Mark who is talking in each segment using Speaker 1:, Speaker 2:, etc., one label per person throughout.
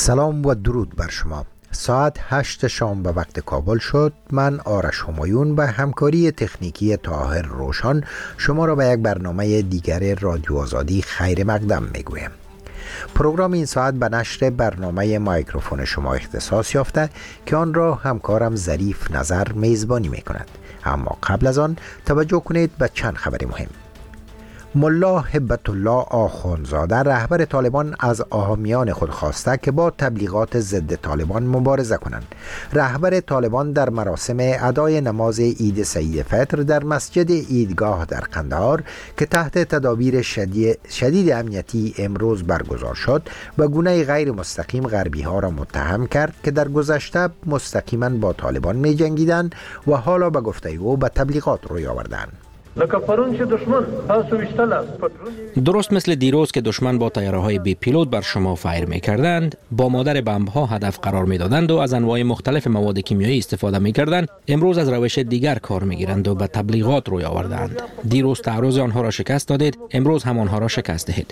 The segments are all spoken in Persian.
Speaker 1: سلام و درود بر شما. ساعت 8 شام به وقت کابل شد. من آرش همایون به همکاری تکنیکی طاهر روشن شما را به یک برنامه دیگر رادیو آزادی خیر مقدم میگویم. پروگرام این ساعت به نشر برنامه مایکروفون شما اختصاص یافته که آن را همکارم ظریف نظر میزبانی میکند. اما قبل از آن توجه کنید به چند خبر مهم. ملا هبت الله آخوندزاده رهبر طالبان از حامیان خود خواسته که با تبلیغات ضد طالبان مبارزه کنند. رهبر طالبان در مراسم ادای نماز عید سعید فطر در مسجد عیدگاه در قندهار که تحت تدابیر شدید امنیتی امروز برگزار شد و گونه غیر مستقیم غربی ها را متهم کرد که در گذشته مستقیما با طالبان می جنگیدند و حالا به گفته او به تبلیغات روی آوردند.
Speaker 2: درست مثل دیروز که دشمن با طیاره‌های بی پیلوت بر شما فایر می‌کردند، با مادر بمب‌ها هدف قرار می‌دادند و از انواع مختلف مواد کیمیایی استفاده می‌کردند، امروز از روش دیگر کار می‌گیرند و به تبلیغات روی آوردند. دیروز تعرض آنها را شکست دادید، امروز هم آنها را شکست دهید.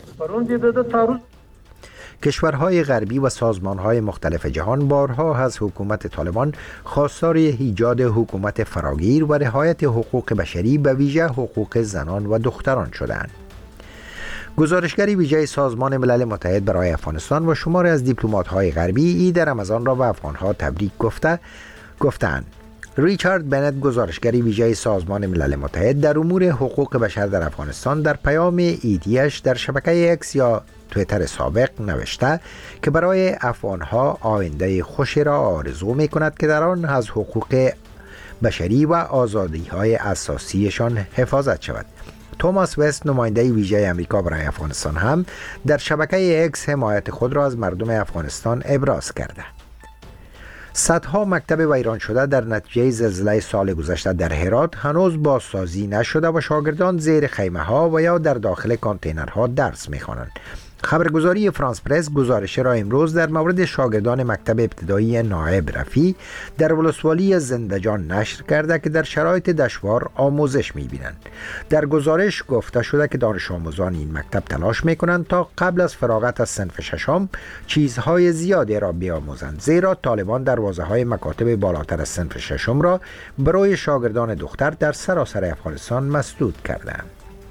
Speaker 1: کشورهای غربی و سازمانهای مختلف جهان بارها از حکومت طالبان خواستار ایجاد حکومت فراگیر و رعایت حقوق بشری به ویژه حقوق زنان و دختران شدند. گزارشگری ویژه سازمان ملل متحد برای افغانستان و شماری از دیپلمات‌های غربی عید رمضان را به افغان‌ها تبریک گفتند. ریچارد بنت گزارشگری ویژه سازمان ملل متحد در امور حقوق بشر در افغانستان در پیام ایدیش در شبکه اکس یا تویتر سابق نوشته که برای افغانها آینده خوشی را آرزو می کند که در آن از حقوق بشری و آزادی‌های اساسیشان حفاظت شود. توماس وست نماینده ویژه آمریکا برای افغانستان هم در شبکه اکس حمایت خود را از مردم افغانستان ابراز کرده. صدها مکتب ویران شده در نتیجه زلزله سال گذشته در هرات هنوز بازسازی نشده و شاگردان زیر خیمه ها و یا در داخل کانتینرها درس می‌خوانند. خبرگزاری فرانس پرس گزارش را امروز در مورد شاگردان مکتب ابتدایی نایب رفی در ولسوالی زندجان نشر کرده که در شرایط دشوار آموزش می‌بینند. در گزارش گفته شده که دانش آموزان این مکتب تلاش می‌کنند تا قبل از فراغت از صنف ششم چیزهای زیادی را بیاموزند، زیرا طالبان دروازه‌های مکاتب بالاتر از صنف ششم را برای شاگردان دختر در سراسر افغانستان مسدود کردند.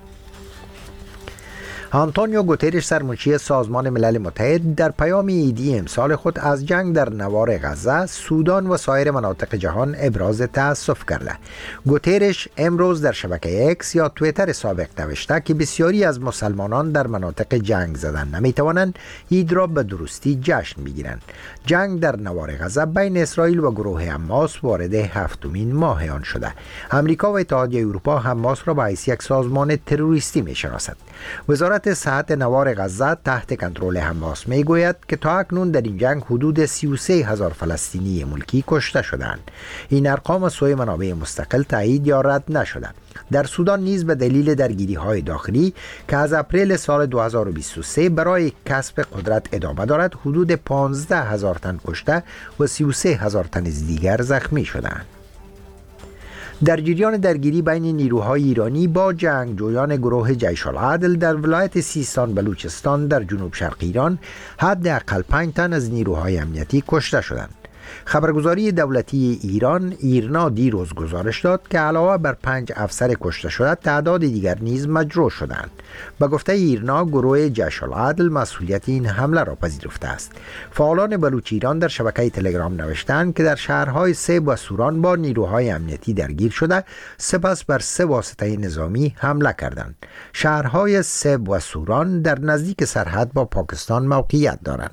Speaker 1: آنتونیو گوترش سرمنشی سازمان ملل متحد در پیام عیدی امسال خود از جنگ در نوار غزه، سودان و سایر مناطق جهان ابراز تأسف کرده. گوترش امروز در شبکه اکس یا تویتر سابق نوشته که بسیاری از مسلمانان در مناطق جنگ زدن نمیتوانند عید را به درستی جشن بگیرند. جنگ در نوار غزه بین اسرائیل و گروه حماس وارد هفتمین ماه آن شده. آمریکا و اتحادیه اروپا حماس را به حیث یک سازمان تروریستی میشناسد. وزارت صحت نوار غزه تحت کنترل حماس میگوید که تا اکنون در این جنگ حدود 33,000 فلسطینی ملکی کشته شدند. این ارقام از سوی منابع مستقل تایید یا رد نشده. در سودان نیز به دلیل درگیری‌های داخلی که از اپریل سال 2023 برای کسب قدرت ادامه دارد، حدود 15,000 تن کشته و 33,000 تن دیگر زخمی شدند. در جریان درگیری بین نیروهای ایرانی با جنگجویان گروه جیش العدل در ولایت سیستان بلوچستان در جنوب شرق ایران حداقل 5 تن از نیروهای امنیتی کشته شدند. خبرگزاری دولتی ایران ایرنا دیروز گزارش داد که علاوه بر 5 افسر کشته شده تعداد دیگر نیز مجروح شدند. به گفته ایرنا گروه جیش العدل مسئولیت این حمله را پذیرفته است. فعالان بلوچ ایران در شبکه تلگرام نوشتند که در شهرهای سیب و سوران با نیروهای امنیتی درگیر شده، سپس بر 3 واسطه نظامی حمله کردند. شهرهای سیب و سوران در نزدیک سرحد با پاکستان موقعیت دارند.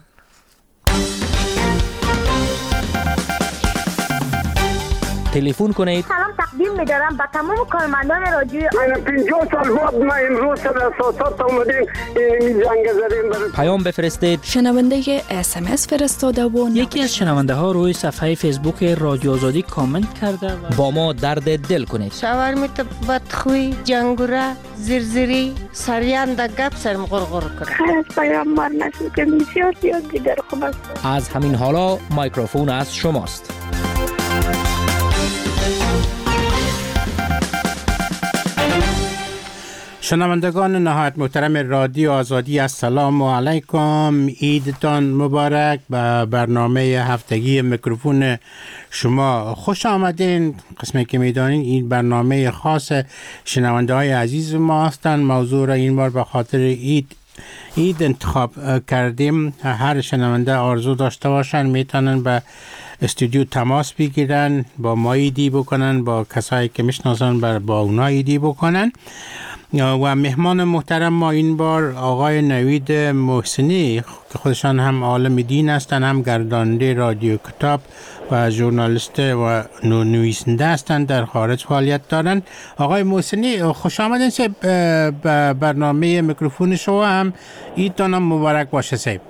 Speaker 2: تلفن کنید.
Speaker 3: سلام تقدیم می‌دارم به تمام کارمندان رادیو.
Speaker 4: من 50 سال بعد ما امروز سر اساسات اومدیم این جنگ زدیم.
Speaker 2: پیام بفرستید.
Speaker 5: شنونده SMS فرستاده و
Speaker 6: یکی از شنونده ها روی صفحه فیسبوک رادیو آزادی کامنت کرده و
Speaker 2: با ما درد دل کنید.
Speaker 7: شاورمیت بدخوی جنگوره زرزری سریان دا گپ سرم غرغر کنه.
Speaker 3: خیلی پیام مار نشد که بسیار زیاد دیگر خوب است.
Speaker 2: از همین حالا مایکروفون از شماست.
Speaker 8: شنوندگان نهایت محترم رادیو آزادی، السلام علیکم، عیدتان مبارک. به برنامه هفتگی میکروفون شما خوش آمدین. قسمی که میدانین این برنامه خاص شنونده های عزیز ما هستند. موضوع را این بار به خاطر عید انتخاب کردیم. هر شنونده آرزو داشته باشن میتونن به استودیو تماس بگیرن، با ما ایدی بکنن، با کسایی که میشناسن با اونا ایدی بکنن. و مهمان محترم ما این بار آقای نوید محسنی که خودشان هم عالم دین هستند، هم گرداننده رادیو کتاب و ژورنالیست و نویسنده هستند، در خارج فعالیت دارند. آقای محسنی خوش آمدین به برنامه میکروفون شما. هم عیدتان مبارک باشه صاحب.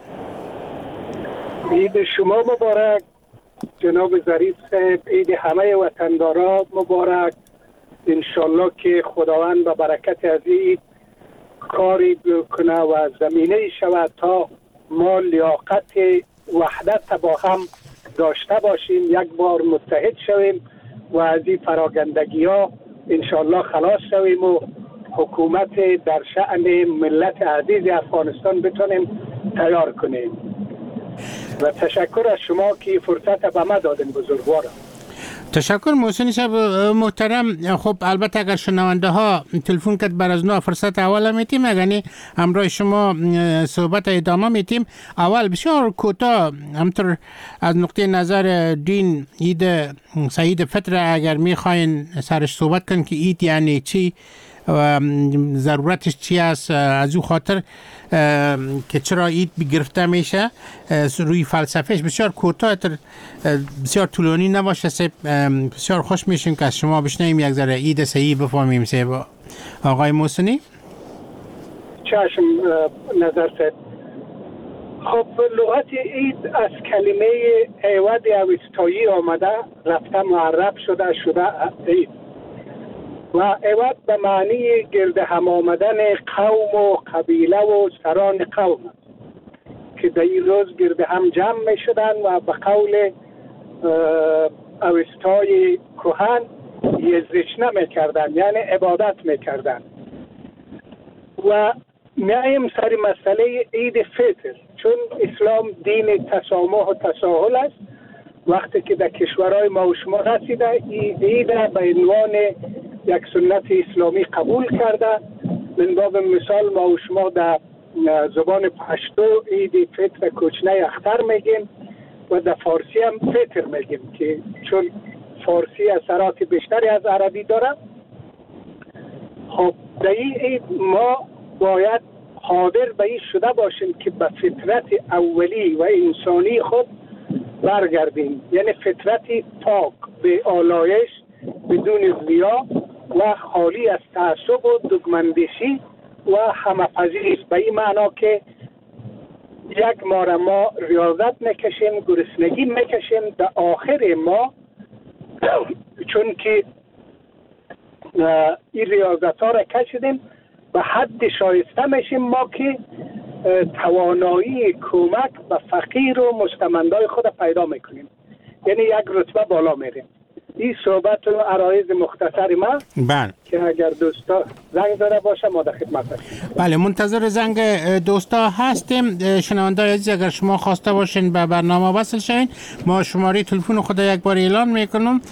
Speaker 4: عید شما مبارک جناب ظریف صاحب، عید همه وطندارا مبارک. انشالله که خداوند به برکت از این کاری بکنه و زمینه شود تا ما لیاقت وحدت با هم داشته باشیم، یک بار متحد شویم و از این پراگندگی ها انشالله خلاص شویم و حکومت در شأن ملت عزیز افغانستان بتونیم تیار کنیم. و تشکر از شما که فرصت به ما دادین بزرگوارم.
Speaker 8: تشکر محسنی صاحب محترم. خب البته اگر شنونده ها تلفن کرد بر از نو فرصت اول میتیم، اگر همراه شما صحبت ادامه میتیم. اول بسیار کوتاه همطور از نقطه نظر دین عید سعید فطر اگر میخواین سرش صحبت کن که عید یعنی چی و ضرورتش چی است، از او خاطر که چرا عید بگرفته میشه، روی فلسفهش بسیار کوتاه، بسیار طولانی نباشه. بسیار خوش میشیم که از شما بشنویم یک ذره عید صحیح بفهمیم. آقای محسنی.
Speaker 4: چشم نظر صاحب. خب لغت عید از کلمه عوض اوستایی آمده، رفته معرب شده عید و عوض به معنی گرد هم آمدن قوم و قبیله و سران قوم است که در این روز گرد هم جمع می شدن و به قول اوستای کهن یزرچنه می کردن، یعنی عبادت می کردن. و میایم سر مسئله عید فطر، چون اسلام دین تسامح و تساهل است. وقتی که در کشورهای ما و شما رسیده عید به عنوان یک سنت اسلامی قبول کرده. من باب مثال ما و شما در زبان پشتو عید فطر کوچنه اختر میگیم و در فارسی هم فطر میگیم که چون فارسی اثرات بیشتری از عربی داره. خب در این عید ما باید قادر به این شده باشیم که به فطرت اولی و انسانی خود برگردیم، یعنی فطرتی پاک به آلایش، بدون ریا و خالی از تعصب و دگمندشی و همه‌پذیری. به این معنا که یک ماه ما ریاضت میکشیم، گرسنگی میکشیم، در آخر ما چون که این ریاضت ها را کشیدیم به حد شایسته میشیم ما که توانایی کمک به فقیر و مستمندای خود پیدا میکنیم، یعنی یک رتبه بالا میریم. این صحبت و عرایض مختصر ما که اگر دوستا زنگ زده باشه ما در خدمت هستیم.
Speaker 8: بله منتظر زنگ دوستا هستیم. شنونده عزیز اگر شما خواسته باشین به برنامه وصل شوین، ما شماره تلفن خود یک بار اعلان میکنم: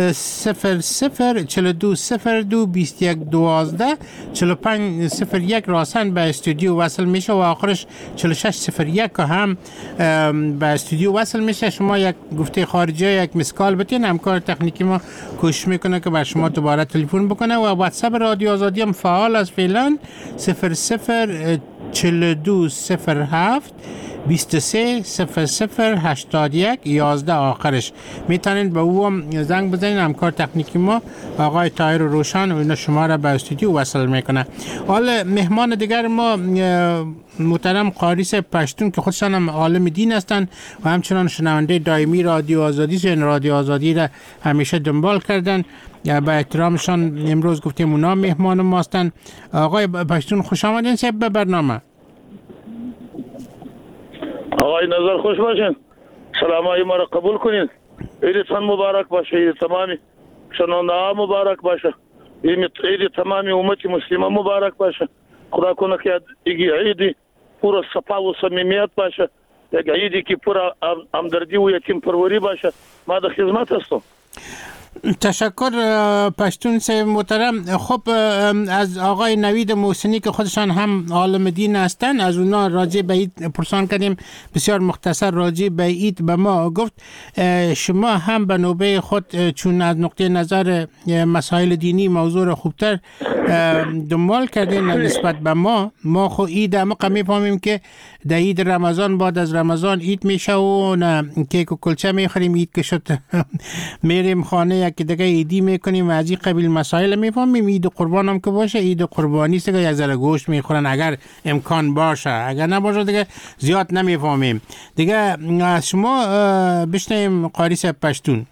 Speaker 8: 0042022112 4501 راسن به استودیو وصل میشه و آخرش 4601 که هم به استودیو وصل میشه. شما یک گفته خارجی یک مسکال بتین، همکار تکنیکی ما کوشش میکنه که بر شما دوباره تلفن بکنه. و واتساپ رادیو آزادی هم فعال است فعلا 004207 230081 آخرش. میتونید به او هم زنگ بزنید، همکار تکنیکی ما آقای طاهر روشن و اینا شما را به استودیو وصل میکنه. حالا مهمان دیگر ما محترم قاری صاحب پشتون که خودشان هم عالم دین هستند و همچنان شنونده دائمی رادیو آزادی است. رادیو آزادی را همیشه دنبال کردن. به احترامشان امروز گفتیم اونا مهمان ما هستند. آقای پشتون خوش آمدین صاحب به برنامه.
Speaker 9: آقای نظر خوش باشین، سلامای ما را قبول کنین. عیدتان مبارک باشه، عید تمامی شنونده ها مبارک باشه. عید تمام امت مسلمه مبارک باشه. خدا کنه که دیگه عید پورا صفا و صمیمیت باشه، یک عیدی که پورا همدردی و یتیم پروری باشه. ما در خدمت هستم.
Speaker 8: تشکر پشتون صاحب محترم. خب از آقای نوید محسنی که خودشان هم عالم دین هستند، از اونا راجع به عید پرسان کردیم، بسیار مختصر راجع به عید به ما گفت. شما هم به نوبه خود چون از نقطه نظر مسائل دینی موضوع را خوبتر دنبال کردین نسبت به ما خو عید ما میفهمیم که در عید رمضان بعد از رمضان عید میشه و نه کیک و کلچه میخوریم، عید که شد میریم خانه که دیگه عیدی میکنیم و از این قبیل مسائل میفهمیم. عید قربان هم که باشه، عید قربانی است که یک ذره گوشت میخورن اگر امکان باشه، اگر نباشه دیگه زیاد نمیفهمیم. دیگه از شما بشنویم قاری صاحب پشتون.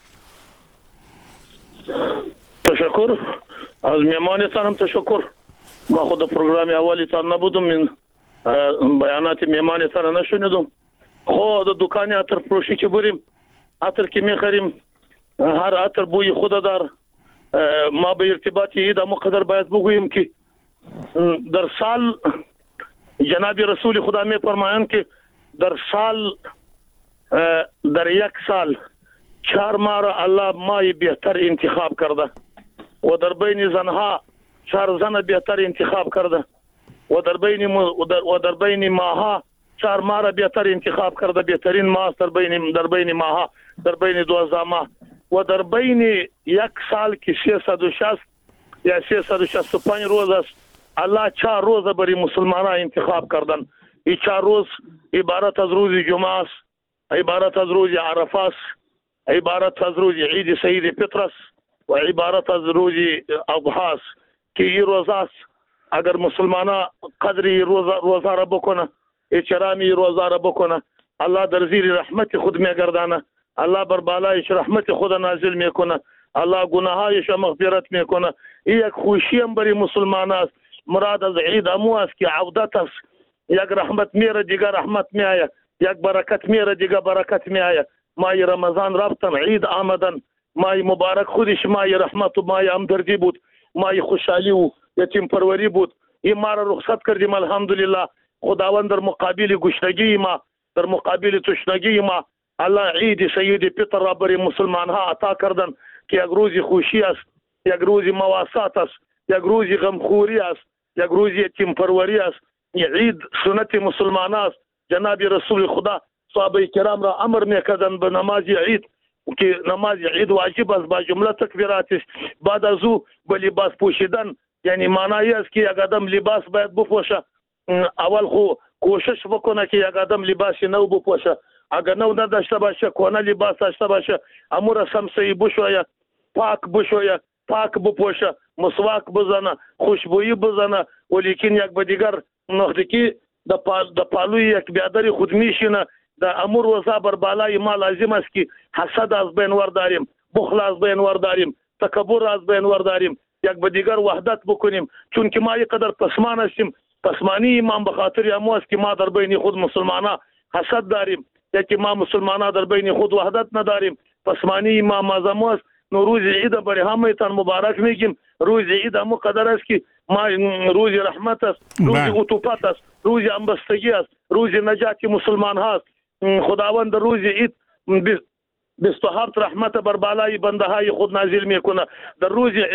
Speaker 9: تشکر از میمانتان هم تشکر. ما خود پروگرام اولیتان نبودم، من بیانات میمانتان نشنیدم. خود دکانی عطر فروشی که بریم، عطر که میخریم هر عطر بوی خود دار. ما به ارتباط عید اما قدر باید بگوییم که در سال جناب رسول خدا می فرمایند که در سال در یک سال 4 ماه را الله مای بهتر انتخاب کرده و در بین زنها 4 زن بهتر انتخاب کرده و در بین ماها 4 ماه را بهتر انتخاب کرده. بهترین ماه در بین ماها، در بین 12 ماه و در بین یک سال که 360 یا 365 روز است، الله 4 روز برای مسلمانان انتخاب کردن. این 4 روز عبارت از روز جمعه است، عبارت از روز عرفه است، عبارت از روز عید سید فطر است و عبارت از روز اضحی است که این روز است. اگر مسلمانان قدری روزه را بکنه، احترامی روزه را بکنه، الله در زیر رحمت خود میگردانه، الله بر بالایش رحمت خود نازل میکنه، الله گناهایش مغفرت میکنه. این یک خوشی هم برای مسلمان است. مراد از عید امو است که عودت است. یک رحمت میره دیگه رحمت میآید، یک برکت میره دیگه برکت میآید. ماه رمضان رفتن، عید آمدن، ماه مبارک خودش ماه رحمت و ماه همدردی بود، ماه خوشحالی و یتیم پروری بود. این ما را رخصت کردیم الحمدلله. خداوند در مقابل گشنگی ما، در مقابل تشنگی ما، الله عید سید فطر را برای مسلمان ها عطا کردن که یک روز خوشی است، یک روز مواسات است، یک روز غمخوری است، یک روز یتیم پروری است. عید سنت مسلمان است. جناب رسول خدا صحابه کرام را امر میکردند به نماز عید که نماز عید واجب است با جمله تکبیراتش. بعد از او به لباس پوشیدن، یعنی معنی است که یک آدم لباس باید بپوشه. اول خو کوشش بکنه که یک آدم لباس نو بپوشه، اگر نو نداشته باشه کهنه لباس داشته باشه، امور رسم سهی بشویه، پاک بشویه، پاک بپوشه، مسواک بزنه، خوشبویی بزنه. ولیکن یک به دیگر نقطه د پالوی یک بیادری خود میشینه. در امور وضع بر بالای ما لازم است که حسد از بین ورداریم، بخل از بین ورداریم، تکبر از بین ورداریم، یک به دیگر وحدت بکنیم. چون که ما یک قدر پسمان هستیم، پسمانی ایمان به خاطر امو است که ما در بین خود مسلمانان حسد داریم، یا که ما مسلمانان در بین خود وحدت نداریم. پسمانی ایمان مازمو است. نو روز عید برای همه‌تان مبارک میگیم. روز عید همو قدر است که ما روز رحمت است، روز عطوفت است، روز همبستگی است، روز نجات مسلمان هاست. خداوند روز عید 27 رحمت بر بالای بنده های خود نازل میکنه. در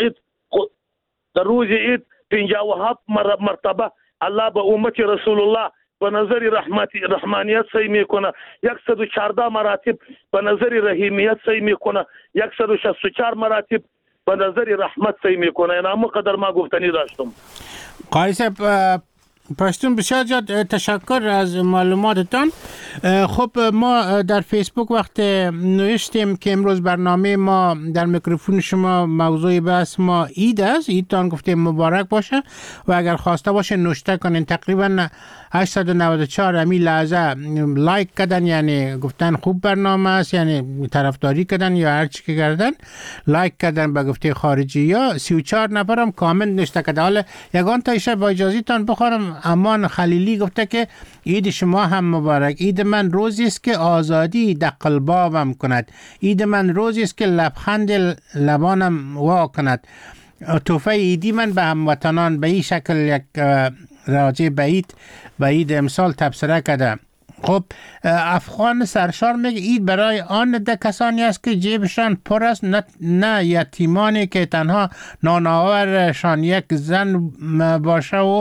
Speaker 9: روز عید 57 مرتبه الله به امت رسول الله به نظر رحمانیت سعی میکنه. 114 مراتب به نظر رحیمیت سعی میکنه، 164 مراتب به نظر رحمت سعی میکنه. این همه قدر ما گفتنی داشتم.
Speaker 8: قاری صاحب پشتون بسیار زیاد تشکر از معلوماتتان. خب ما در فیسبوک وقت نوشتیم که امروز برنامه ما در میکروفون شما موضوع بحث ما عید است. عیدتان گفتیم مبارک باشه و اگر خواسته باشه نوشته کنین. تقریبا 894 امی لحظه لایک کردن، یعنی گفتن خوب برنامه است، یعنی طرفداری کردن یا هر چی که کردن، لایک کردن به گفته خارجی. یا 34 نفر هم کامنت نوشته کرده. حالا یگان تا ایشه با اجازهتان بخورم. امان خلیلی گفته که عید شما هم مبارک. عید من روزی است که آزادی در قلبم کند. عید من روزی است که لبخند لبانم وا کند. تحفه ایدی من به هموطنان به این شکل یک راجع به عید امسال تبصره کرده. خب افغان سرشار میگه اید برای آن ده کسانی است که جیبشان پر است، نه یتیمانی که تنها نانآورشان یک زن باشه و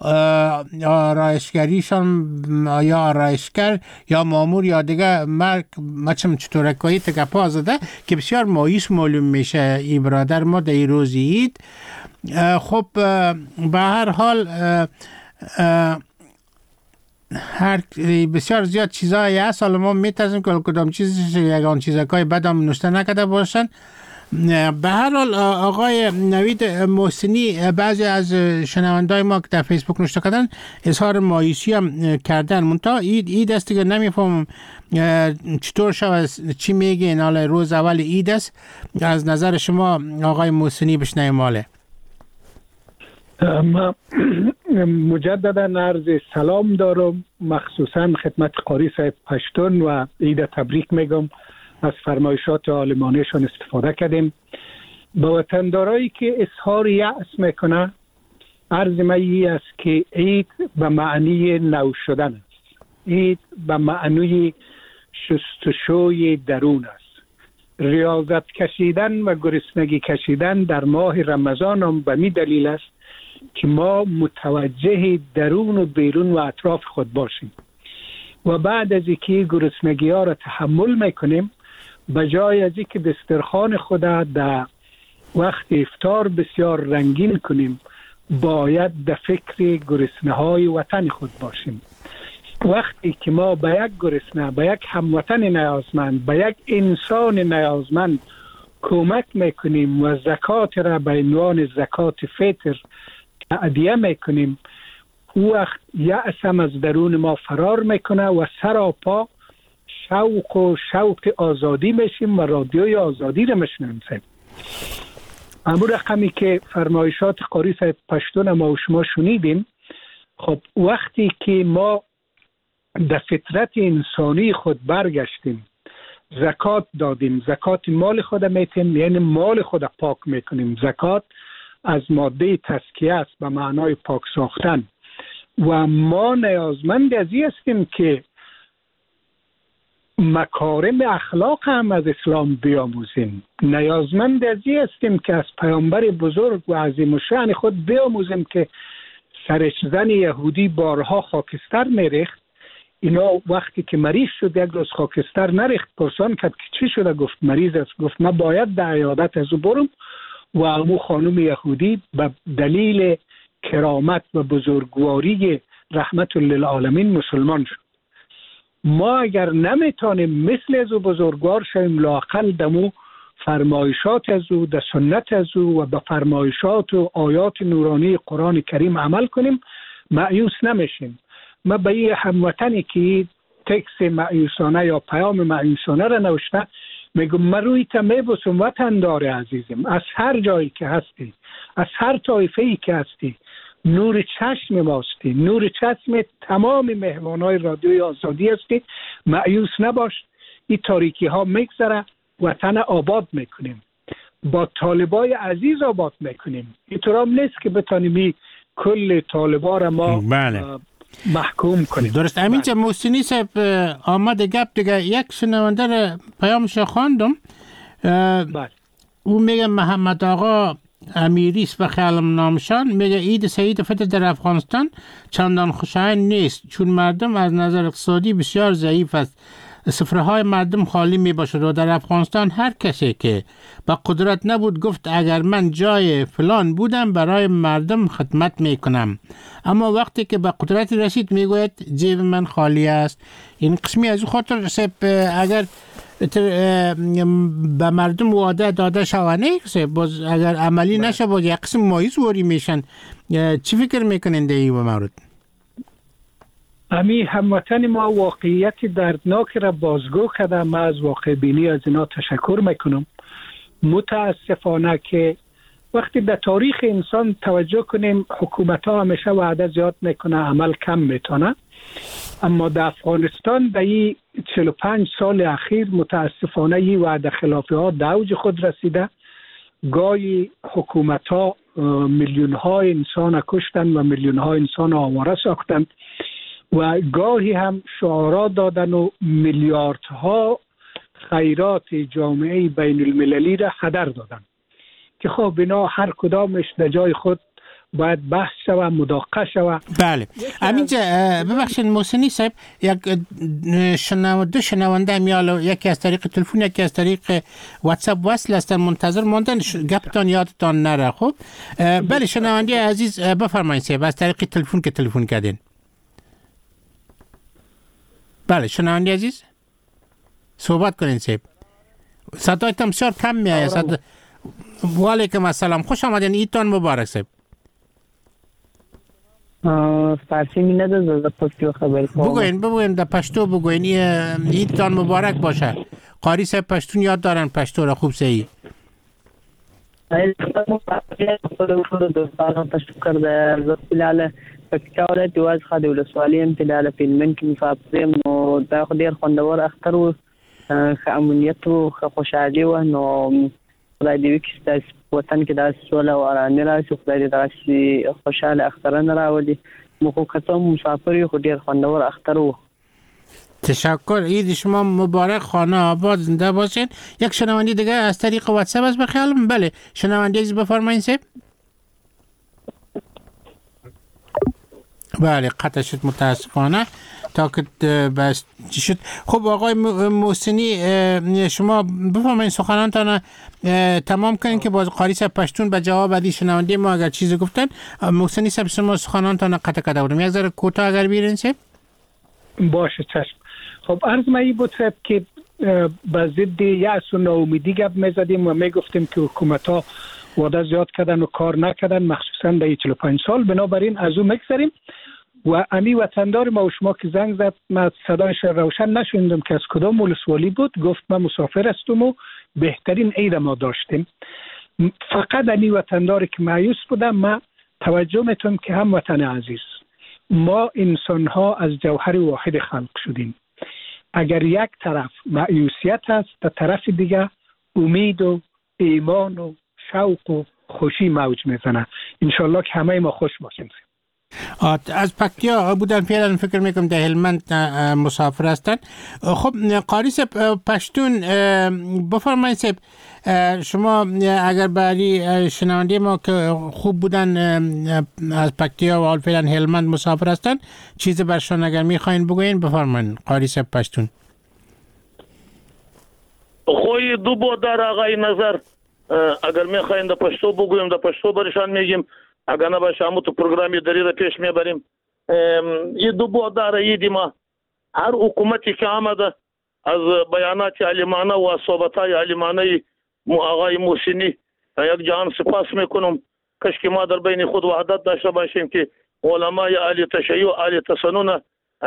Speaker 8: آرایشگریشان یا آرایشگر یا مامور یا دیگه مرگ مچم چطورکایی تکپا زده که بسیار مایوس معلوم میشه این برادر ما در این روز عید. خب به هر حال هر بسیار زیاد چیزایی هست، حالا ما میتازیم که کدام چیزش یگان چیزکای بدم نوشته نکده باشن. به هر حال آقای نوید محسنی، بعضی از شنوندای ما که در فیسبوک نوشته کردن اظهار مایوسی هم کردن، منتها عید است که نمیفهم چطور شود چی میگین. حالا روز اول عید است، از نظر شما آقای محسنی بشنویم. ماله
Speaker 4: ما مجددا عرض سلام دارم، مخصوصا خدمت قاری صاحب پشتون و عید تبریک میگم. از فرمایشات عالمانهشان استفاده کردیم. به وطندارایی که اظهار یأس میکنه عرض من است که عید به معنی نو شدن است، عید به معنی شستشوی درون است. ریاضت کشیدن و گرسنگی کشیدن در ماه رمضان هم به می دلیل است که ما متوجه درون و بیرون و اطراف خود باشیم و بعد از اینکه گرسنگی ها را تحمل میکنیم، به جای از اینکه دسترخوان خود در وقت افطار بسیار رنگین کنیم، باید در فکر گرسنه های وطن خود باشیم. وقتی که ما به یک گرسنه، به یک هموطن نیازمند، به یک انسان نیازمند کمک میکنیم و زکات را به عنوان زکات فطر تعدیه میکنیم، او وقت یأس هم از درون ما فرار میکنه و سراپا شوق آزادی میشیم و رادیوی آزادی را میشنویم. همون رقمی که فرمایشات قاری صاحب پشتون ما و شما شنیدیم. خب وقتی که ما در فطرت انسانی خود برگشتیم، زکات دادیم، زکات مال خود میتیم، یعنی مال خود پاک میکنیم. زکات از ماده تزکیه است به معنای پاک ساختن و ما نیازمند از این هستیم که مکارم اخلاق هم از اسلام بیاموزیم. نیازمند از این هستیم که از پیامبر بزرگ و عظیم الشأن خود بیاموزیم که سرش زن یهودی بارها خاکستر میریخت. اینا وقتی که مریض شد یک روز خاکستر نریخت، پرسان کرد که چی شده؟ گفت مریض است. گفت من باید در عیادت از او برم و امو خانم یهودی به دلیل کرامت و بزرگواری رحمت للعالمین مسلمان شد. ما اگر نمیتونیم مثل از او بزرگوار شویم، لااقل دمو فرمایشات از او، در سنت از او و به فرمایشات و آیات نورانی قرآن کریم عمل کنیم، مایوس نمیشیم. ما به این هموطنی که تکس مایوسانه یا پیام مایوسانه را نوشته میگم من روی تا میبوسم وطندار عزیزم، از هر جایی که هستی، از هر طایفه‌ای که هستی، نور چشم ماستی، نور چشم تمام مهمانای رادیوی آزادی هستی. مایوس نباش، این تاریکی ها میگذره، وطن آباد میکنیم، با طالبای عزیز آباد میکنیم. اینطور هم نیست که بتانیم کل طالبا را ما محکوم کنیم.
Speaker 8: درست. امین جا محسنی صاحب آمده گپ دیگه، یک شنونده را پیامش خواندم. او میگه محمد آقا امیریست و خیالم نامشان، میگه عید سعید فطر در افغانستان چندان خوشایند نیست چون مردم از نظر اقتصادی بسیار ضعیف است. سفره‌های مردم خالی می باشد و در افغانستان هر کسی که با قدرت نبود گفت اگر من جای فلان بودم برای مردم خدمت می کنم، اما وقتی که به قدرت رسید می گوید جیب من خالی است. این قسمی از خاطر اگر به مردم وعده داده شوانه باز اگر عملی نشه باز یک قسم مایوس وری میشن. چی فکر میکنین در این مورد؟
Speaker 4: امی هموطن ما واقعیت دردناک را بازگو کرده. من از واقع بینی از اینا تشکر میکنم. متاسفانه که وقتی در تاریخ انسان توجه کنیم، حکومت ها همیشه وعده زیاد میکنه، عمل کم میتونه. اما در افغانستان در این 45 سال اخیر متاسفانه این وعده خلافی ها در اوج خود رسیده گاهی حکومت ها میلیون های انسان کشتند و میلیون های انسان آواره ساختند و گاهی هم شعارات دادن و میلیاردها خیرات جامعه بین المللی را هدر دادن که خب بنا هر کدامش در جای خود باید بحث شود، مداقه شود.
Speaker 8: بله. همینجا ببخشید محسنی صاحب، یک دو شنونده میال، یکی از طریق تلفن یکی از طریق واتساپ وصل هستن، منتظر ماندن. گپتان یادتان نره. خب بله شنونده عزیز بفرمایید صاحب، از طریق تلفن که تلفن کردین. بله شنونده عزیز صحبت کنین صاحب. صدایتان بسیار کم میآید. و علیکم السلام، خوش آمدین. ایدتان مبارک صاحب.
Speaker 10: فارسی می ندازه در پشتو خبر کنم.
Speaker 8: بگوین در پشتو بگوین. ایدتان مبارک باشه. قاری صاحب پشتون یاد دارن، پشتو را خوب صحیح.
Speaker 10: دوستان پشتو کرده زبطلاله فکر دیواز خواهد ولسوالی امتلاله فیلمین که مفابزیم و دا خود دیر خوندوار اختر و امنیت و خوشحالی و نو خدای دیوی که داس وطن که داس سوله و آرامی راشي، خدای داسی خوشحال اختران راولی. مخوکتان مسافری خود دیر خوندوار اختر و
Speaker 8: تشکر. عید شما مبارک، خانه آباد، زنده باشین. یک شنوندی دیگه از طریق واتساپ است به خیالم. بله شنوندی عزیز بفرمایید صاحب. بله قطع شد متاسفانه تا که بس شد. خب آقای محسنی شما بفرمایید سخنانتان تمام کنین که باز قاری صاحب پشتون به جواب بعدی شنونده ما اگر چیزی گفتن. محسنی صاحب شما سخنانتان قطع کردم. یک ذره کوتاه اگر بیرین صاحب.
Speaker 4: باشه چشم. خب عرض ما ای بود صاحب که به ضد یأس و ناامیدی گپ میزدیم و میگفتیم که حکومت ها وعده زیاد کردن و کار نکردن، مخصوصا در 45 سال. بنابراین از اون میگذریم و امی وطندار ما و شما که زنگ زد، من صدایش روشن نشوندم که از کدام ولسوالی بود. گفت من مسافر هستم و بهترین عید ما داشتیم. فقط امی وطنداری که مایوس بودم، من توجه میتونم که هم وطن عزیز، ما انسان ها از جوهر واحد خلق شدیم. اگر یک طرف مایوسیت هست، در طرف دیگه امید و ایمان و شوق و خوشی موج میزنه. انشالله که همه ما خوش باشیم.
Speaker 8: از پکتیا بودن فعلا فکر میکنم در هلمند مسافر هستن. خب قاری صاحب پشتون بفرمایید صاحب، شما اگر بعدی شنونده ما که خوب بودن از پکتیا و حال فعلا هلمند مسافر هستن، چیز برشان اگر میخواین بگوین بفرمایید قاری صاحب پشتون.
Speaker 9: خوی دو بودار آقای نظر اگر میخواین در پشتو بگویم در پشتو برشان میگیم، اگر نباشه همون تو پروگرامی داری را پیش میبریم. یه دو بودار ایدی ما هر حکومتی که آمده از بیانات علیمانه و صحبتهای علیمانه آقای محسنی یک جهان سپاس میکنم. کاش که ما در بین خود وحدت داشته باشیم که علمای اهل تشیع و اهل تسنن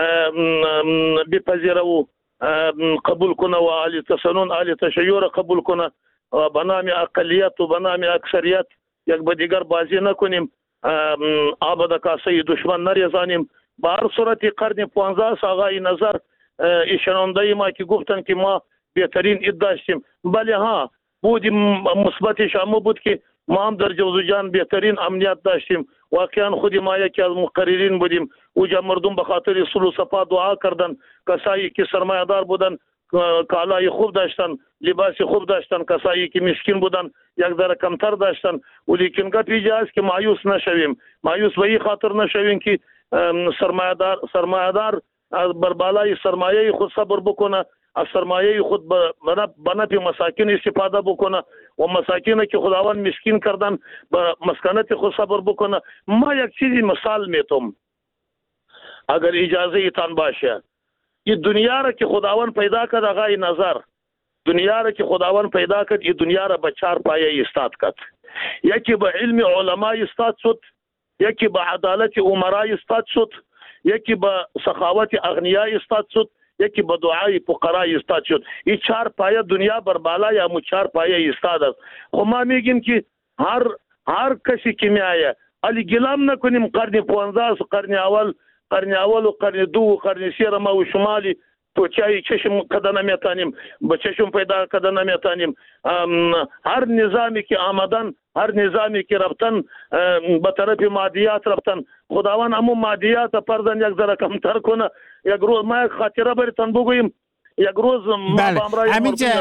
Speaker 9: بپذیره و قبول کنه و اهل تسنن اهل تشیع را قبول کنه و به نام اقلیت و به نام اکثریت یک به دیگر بازی نکنیم، آب کاسه دشمن نریزانیم. به هر صورت قرن 15 آقای نظر شنونده ما که گفتن که ما بهترین عید داشتیم، بله ها بودیم، مثبتش هم بود که ما هم در جوزجان بهترین امنیت داشتیم. واقعا خود ما یکی از مقررین بودیم. اوجا مردم به خاطر صلح و صفا دعا کردن. کسایی که سرمایه دار بودن کالای خوب داشتن، لباس خوب داشتن. کسایی که مسکین بودن یک ذره کمتر داشتن. ولیکن گپ اینجا است که مایوس نشویم. مایوس به این خاطر نشویم که سرمایه دار از بر بالای سرمایه خود صبر بکنه، از سرمایه خود به نفع مساکین استفاده بکنه و مساکین که خداوند مسکین کردن به مسکنت خود صبر بکنه. ما یک چیزی مثال میتم اگر اجازه ایتان باشه. این دنیا را که خداوند پیدا کرد آقای نظر، دنیا را که خداوند پیدا کرد، این دنیا را به 4 پایه استاد کرد. یکی به علم علما استاد شد، یکی به عدالت امرا استاد شد، یکی به سخاوت اغنیا استاد شد، یکی به دعای فقرا استاد شد. این 4 پایه دنیا بر بالای همو 4 پایه استاد است. خب ما میگیم که هر کسی که میایه علی گلام نکنیم. قرن 15 قرن اول و قرن 2 و قرن 3 ما و شمالی تو چای چشم کده نمیتانیم، به چشم پیدا کده نمیتانیم. هر نظامی که آمدن، هر نظامی که رفتن به طرف مادیات رفتن، خداوند همون مادیات پردن یک ذره کمتر کنه. یک روز ما یک خاطره براتون بگویم. یک روز ما
Speaker 8: بله.
Speaker 9: بامرای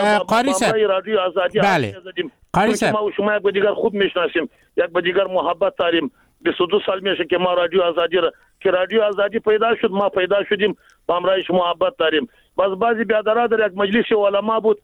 Speaker 9: رادیو آزادی زدیم.
Speaker 8: قاری صاحب
Speaker 9: ما و شما یک به دیگر خوب میشناسیم، یک به دیگر محبت داریم. 22 سال میشه که ما رادیو آزادی که رادیو آزادی پیدا شد، ما پیدا شدیم، بامرایش محبت داریم. بعضی بیادرها یک مجلس علما بود،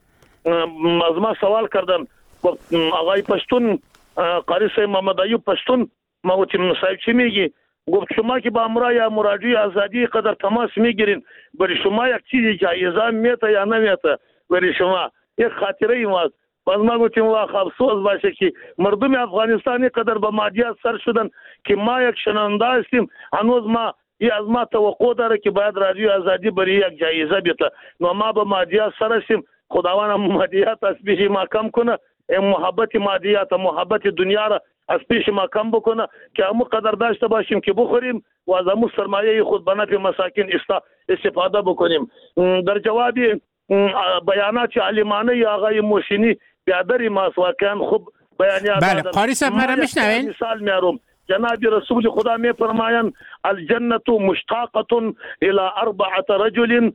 Speaker 9: از ما سوال کردن، آقای پشتون، قاری صاحب محمد ایوب پشتون، ما گفتیم صاحب چی میگی؟ گفت شما که با امرای رادیو آزادی قدر تماس میگیرین، برای شما یک چیزی جایزه میته یا نمیته؟ برای شما یک خاطره ای ماست. باز ما گفتیم واخ افسوس باشه که مردم افغانستان قدر به مادیات سر شدن که ما یک شنونده هستیم، هنوز ما از ما توقع داره که باید رادیو آزادی برای یک جایزه بیته. نو ما به مادیات سر هستیم، خداوند مادیات از پیش ما کم کنه، محبت مادیات، محبت دنیا را از پیش ما کم بکنه که همون قدر داشته باشیم که بخوریم و از همون سرمایه خود به نفع مساکین استفاده بکنیم. در جواب بیانات عالمانه آقای محسنی بیادری ماست، واقعا خوب بیانیات
Speaker 8: بله. قاری صاحب مرا میشنوین؟
Speaker 9: مثال میارم. جناب رسول خدا می فرمایند الجنة مشتاقة الى 4 رجل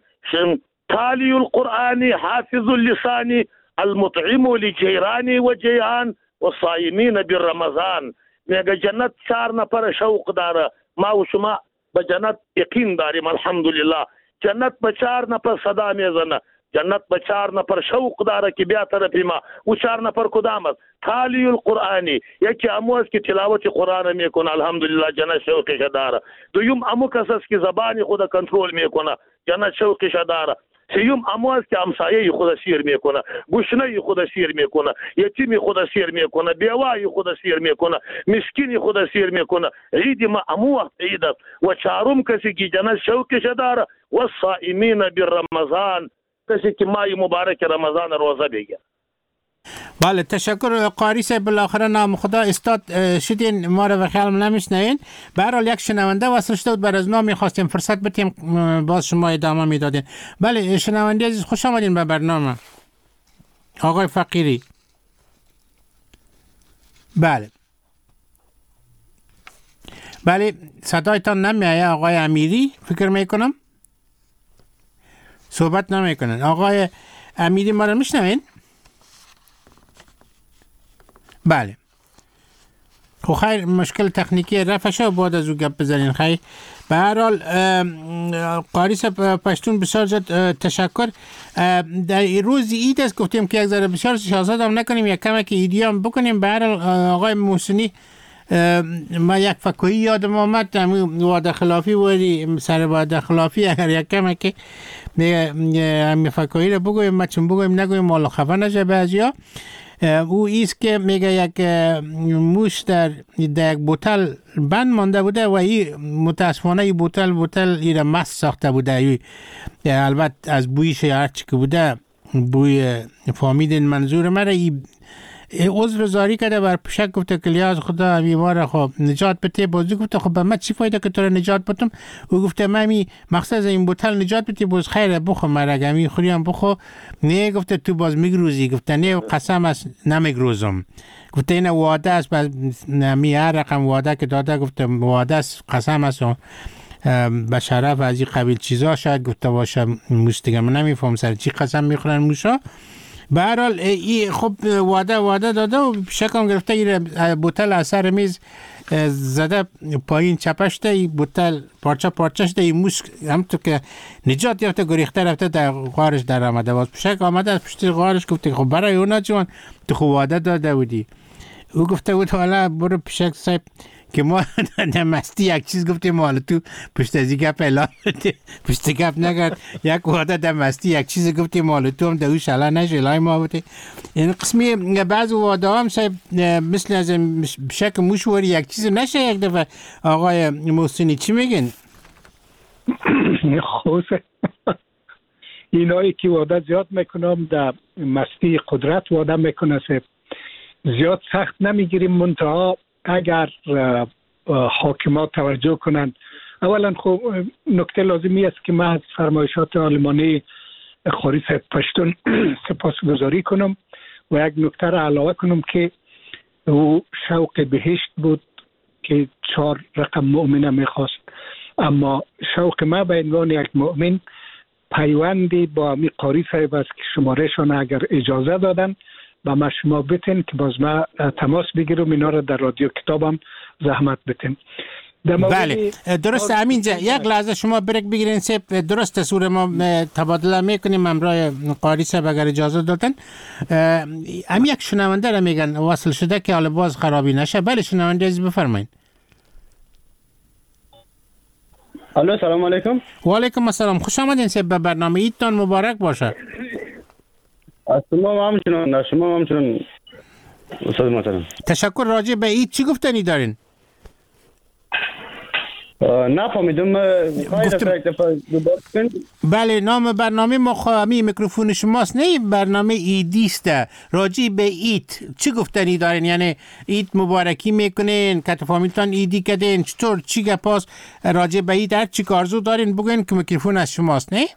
Speaker 9: تالي القرآن حافظ اللسان المطعم لجيران وجيعان والصائمين بالرمضان. میگه جنت 4 نفر شوق داره، ما و شما به جنت یقین داریم الحمدلله. جنت به 4 نفر صدا میزنه، جنت به 4 نفر شوق داره که بیا طرف ما. و 4 نفر کدام است؟ تالی القرآنی، یکی امو است که تلاوت قرآن میکنه الحمدلله جنت شوقش داره. دوم امو کس است که زبان خود کنترل میکنه، جنت شوقش داره. سیوم امو است که همسایه خود سیر میکنه، گشنه خود سیر میکنه، یتیم خود سیر میکنه، بیوای خود سیر میکنه، مسکین خود سیر میکنه. عید ما امو عید است. و 4م کسی که جنت شوقش داره و الصائمین بالرمضان، کسی که ماه مبارک رمضان روزه بگیره.
Speaker 8: بله تشکر قاری صاحب. بالاخره نام خدا استاد شدین، ما رو به خیال نمیشنین. به هر حال یک شنونده وصل شده بود، بر از نام میخواستیم فرصت بدیم، باز شما ادامه میدادین. بله شنونده عزیز خوش آمدین به برنامه. آقای فقیری. بله صدایتان نمیایه آقای امیری، فکر میکنم صحبت نمیکنن. آقای امیری ما رو میشنوین؟ بله خب خیر، مشکل تکنیکی رفع شد، بعد از او گپ بزنین. خیر به هر حال قاری صاحب پشتون بسیار زیاد تشکر. در روز عید است گفتیم که یک ذره بسیار شاهزاده هم نکنیم، یک کمک ایدی هم بکنیم. به هر حال آقای محسنی ما یک فکویی یادم آمد، وعده خلافی بودی، سر وعده خلافی اگر یک کمک همی فکویی رو بگویم، ما چون بگویم نگویم مالا خفه نشه بعضیا. او ایست که میگه یک موش در یک بوتل بند مانده بوده و این متاسفانه این بوتل ایره مست ساخته بوده. البته از بویش هرچی که بوده بوی فامیدین منظور مره. این عذر زاری کرده بر پشک، گفته که لیاز خدا بیماره خب نجات بده. بازی گفته خب به من چی فایده که تو رو نجات بدم؟ او گفته من مقصد این بوتل نجات بده، باز خیره بخو مرگه میخوری هم بخو. نه گفته تو باز میگروزی. گفته نه قسم است نمیگروزم. گفته این وعده است، می هر رقم وعده که داده گفته وعده است، قسم است به شرف از این قبیل چیزا شاید گفته باشه. موش دیگه من نمیفهم سر چی قسم میخورن موشا. به هر حال خب وعده داده و شکم گرفته این بوتل اثر میز زده پایین چپشته، این بوتل پارچه شده. این موش همونطور که نجات یافته گریخته رفته در غارش در آمده. باز پشک آمده از پشت غارش گفته خب برای اونا جوان تو خب وعده داده بودی. او گفته بود حالا برو پشک صاحب که ما نمستی یک چیز گفتیم مال تو پشت از این گپ اعلام بده، پشت گپ نگرد. یک وعده دمستی یک چیز گفتیم مال تو هم دوش اعلام نشه لای ما بوده. این قسمی بعض وعده هم صاحب مثل از شک موشوری یک چیز نشه یک دفعه. آقای محسنی چی میگن؟
Speaker 4: خوزه اینایی که وعده زیاد میکنم در مستی قدرت وعده میکنه صاحب، زیاد سخت نمیگیریم. منتها اگر حاکمات توجه کنند اولا خب نکته لازمی است که من از فرمایشات آلمانی خاری صاحب پشتون سپاسگزاری کنم و یک نکته را علاوه کنم که او شوق بهشت بود که 4 رقم مؤمنه میخواست، اما شوق ما به عنوان یک مؤمن پیوندی با می قاری صاحب است که شمارهشان اگر اجازه دادن و ما شما بتین که باز ما تماس بگیرم اینا را در رادیو کتابم زحمت بتین.
Speaker 8: بله درسته. همینجا یک لحظه شما بریک بگیرین سیب. درسته سور ما تبادله میکنیم همراه قاری صاحب اگر اجازه دادن. هم یک شنونده را میگن وصل شده که حالا باز خرابی نشه. بله شنونده از بفرمایین.
Speaker 11: الو سلام علیکم.
Speaker 8: و علیکم السلام. خوش آمدین سیب به برنامه. عیدتان مبارک باشه.
Speaker 11: شما همچنان استاد محترم.
Speaker 8: تشکر. راجع به عید چی گفتنی دارین؟
Speaker 11: نفهمیدم.
Speaker 8: بله نام برنامه مخامی میکروفون شماست. نه برنامه عیدی است. راجع به عید چی گفتنی دارین؟ یعنی عید مبارکی میکنین، کت فامیلتان عیدی کردین، چطور چی گپاس راجع به عید هر چی کارزو دارین بگین که میکروفون از شماست. نه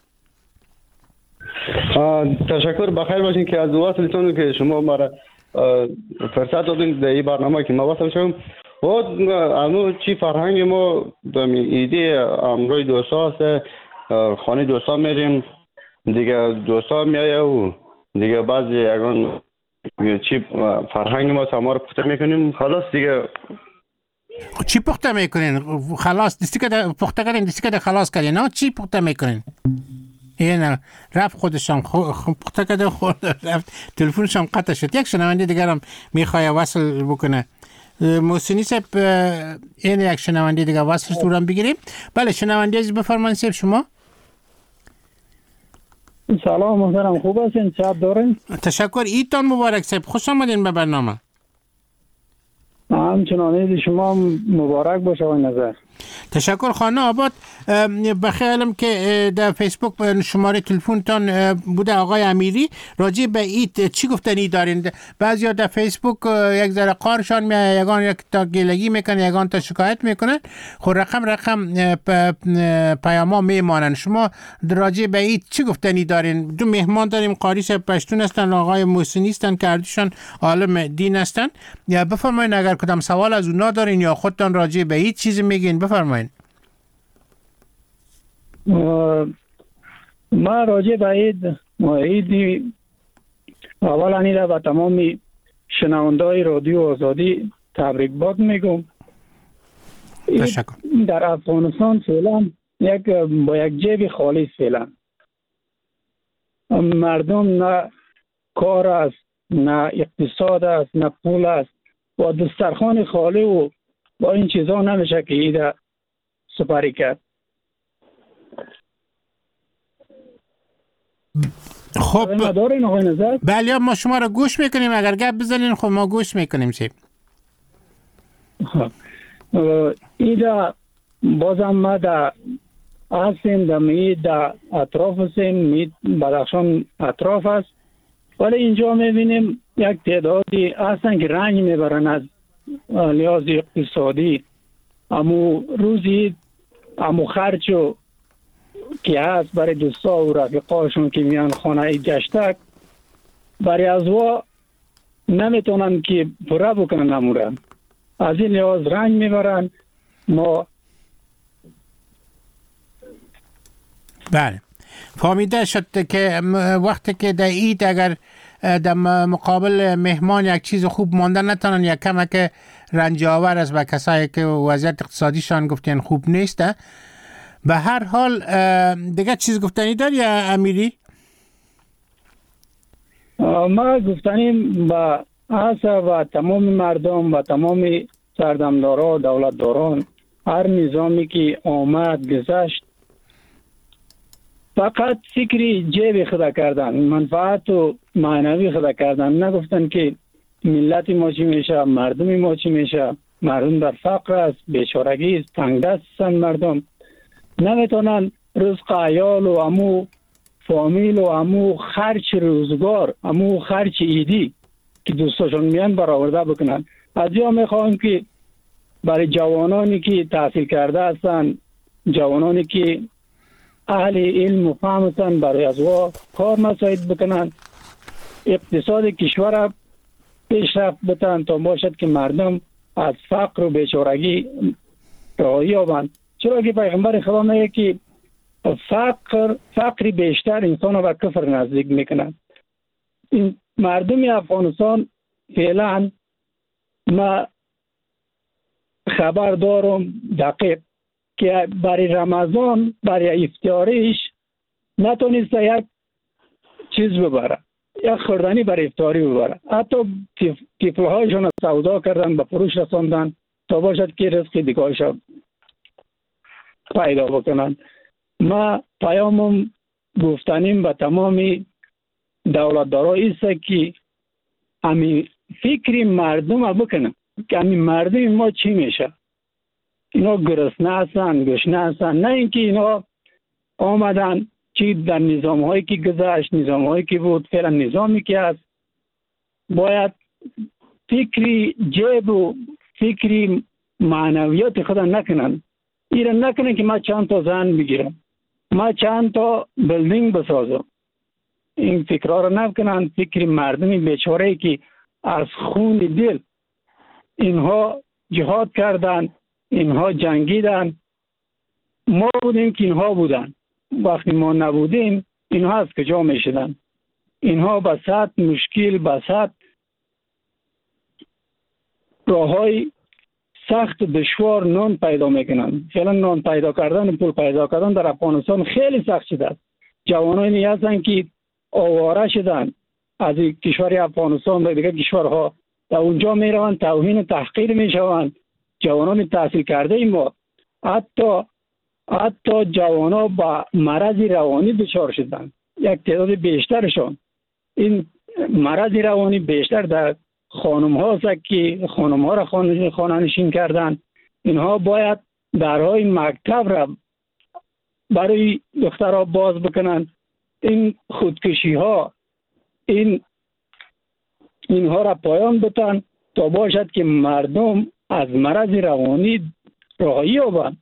Speaker 11: تشکر. بخیر باشین که از وصلتون که شما مرا فرصت دادین در این برنامه که ما وصل شدم. و انو چی فرهنگ ما دمی ایده امروی دوستا است. خانه دوستا میریم دیگه، دوستا میایه و دیگه بعضی اگران چی فرهنگ ما سما رو پخته میکنیم. خلاص دیگه
Speaker 8: چی پخته میکنین؟ خلاص دستی که پخته کردین، دستی که خلاص کردین. نه چی پخته میکنین؟ اینا رفت خودشم پخته کرده خود رفت تلفنشم قطع شد. یک شنونده دیگرم میخواد وصل بکنه. محسنی صاحب این یک شنونده دیگه وصل دورم بگیریم. بله شنونده از بفرمایید صاحب شما.
Speaker 12: سلام محترم، خوب هستین؟ شب دارین؟
Speaker 8: تشکر. عیدتان مبارک صاحب. خوش آمدین به برنامه.
Speaker 12: همچنان عید شما مبارک باشه و نظر.
Speaker 8: تشکر. خانه آباد. بخیالم که در فیسبوک شماره تلفنتان بوده آقای امیری. راجع به عید چی گفتنی دارین؟ بعضیا در فیسبوک یک ذره قارشان میاد، یگان یک تا گلگی میکنه، یگان تا شکایت میکنن. خب رقم پیاما میمانن. شما راجع به عید چی گفتنی دارین؟ دو مهمان داریم، قاری صاحب پشتون هستن، آقای محسنی هستن که اردشان عالم دین هستن. یا بفرمایید اگر کدام سوال از اونا دارین یا خودتان راجع به عید چیزی میگین بفرمایید.
Speaker 12: ما راجع به عید اولا نیره و تمام شنونده‌های رادیو آزادی تبریکباد میگم.
Speaker 8: تشکر.
Speaker 12: در افغانستان فعلا با یک جیب خالی فعلا مردم نه کار است، نه اقتصاد است، نه پول است و دسترخوان خالی و با این چیزا نمیشه که عید سپری کرد.
Speaker 8: خب بله ما شما را گوش میکنیم. اگر گپ بزنین خب ما گوش میکنیم. چی
Speaker 12: ایده بازم ما در هستیم در اطراف هستیم، بدخشان اطراف است، ولی اینجا میبینیم یک تعدادی هستن که رنج میبرن از لحاظ اقتصادی. امو روزی امو خرچو که هست برای دوستا و رفیقاشون که میان خانه گشتک برای ازوا نمیتونن که پره بکنن امورن، از این لحاظ رنج میبرن. ما
Speaker 8: بله فهمیده شد که وقتی که در عید اگر در مقابل مهمان یک چیز خوب مانده نتونن یک کمک رنج آور است و کسایی که وضعیت اقتصادیشان گفتین خوب نیسته. به هر حال دیگه چیز گفتنی داری یا امیری؟
Speaker 12: ما گفتنیم با اصلا و تمام مردم و تمام سردمدارا و دولتداران هر نظامی که آمد گذشت فقط فکری جیب خدا کردن، منفعت و معنوی خدا کردن. نگفتن که ملت ما چی میشه، مردم ما چی میشه. مردم در فقر است، بیچارگی است، تنگ دست هستند. مردم نمیتونن رزق عیال و امو فامیل و امو خرچ روزگار، امو خرچ ایدی که دوستاشون میان برآورده بکنن. از یا میخوایم که برای جوانانی که تحصیل کرده هستن جوانانی که اهل علم و فهم هستند برای از وا کار مساعد بکنند، اقتصاد کشور پیشرفت بتن تا باشد که مردم از فقر و بیچارگی رهایی یابند. چرا که پیغمبر خدا میگه که فقر بیشتر انسان را به کفر نزدیک میکنه. این مردم افغانستان فعلا ما خبر دارم دقیق که برای رمضان برای افطاریش نتونسته یک چیز ببره، یک خوردنی برای افطاری ببره. حتی طفل‌هایشان سودا کردن، به فروش رساندن تا باشد که رزق دیگرشان پیدا بکنن. ما پیامم گفتنیم به تمام دولتدارا است که همین فکری مردم ها بکنن که همین مردم ما چی میشه. اینا گرسنه هستن، گشنه هستن، نه اینکه اینا آمدن چی در نظام هایی که گذشت، نظام هایی که بود، فعلا نظامی که هست باید فکری جیب و فکری معنویات خدا نکنن. ایران نکنن که ما چند تا زن بگیرم، ما چند تا بلدینگ بسازم. این فکرها رو نکنن. فکری مردمی بیچاره که از خون دل اینها جهاد کردن، اینها جنگیدن، ما بودیم که اینها بودن. وقتی ما نبودیم اینها از کجا میشدن؟ اینها بسط مشکل، بسط راههای سخت دشوار نان پیدا میکنن. فعلا نان پیدا کردن، پول پیدا کردن در افغانستان خیلی سخت شده. جوانانی هستن که آواره شدن از کشور افغانستان به دیگر کشورها، در اونجا میروند توهین تحقیر میشوند. جوانان تحصیل کرده ما حتی جوانا با مرض روانی دچار شدن. یک تعداد بیشترشان این مرض روانی بیشتر در خانم ها است که خانم ها را خانه نشین کردن. اینها باید درهای مکتب را برای دخترها باز بکنن. این خودکشی ها اینها را پایان بدن تا باشد که مردم از مرض روانی رهایی یابند.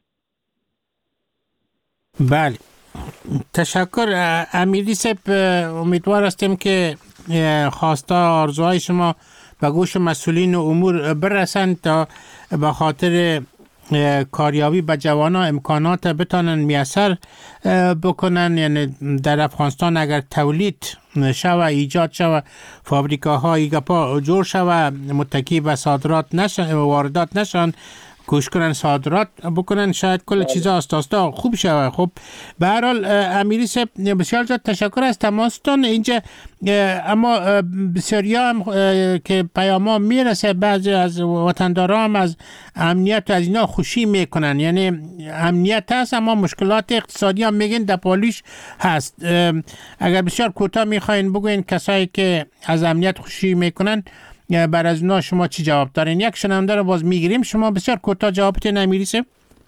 Speaker 8: بله، تشکر امیری صاحب. امیدوار هستیم که خواسته آرزوهای شما به گوش مسئولین امور برسند تا به خاطر کاریابی به جوانا امکانات بتانن میسر بکنن. یعنی در افغانستان اگر تولید شوه، ایجاد شوه، فابریکاهای گپا جور شوه، متکی به صادرات نشن، واردات نشن، کوشش کنن صادرات بکنن، شاید کل چیزا آستا خوب شوه. خب به هر حال امیری صاحب بسیار زیاد تشکر از تماستان اینجا. اما بسیاری هم که پیاما میرسه، بعضی از وطندارا هم از امنیت و از اینا خوشی میکنن. یعنی امنیت هست اما مشکلات اقتصادی هم میگن در پالیش هست. اگر بسیار کوتاه میخواین بگوین کسایی که از امنیت خوشی میکنن بر از اونا شما چی جواب دارین؟ یک شنونده رو باز میگیریم. شما بسیار کوتاه جوابتون امیری صاحب.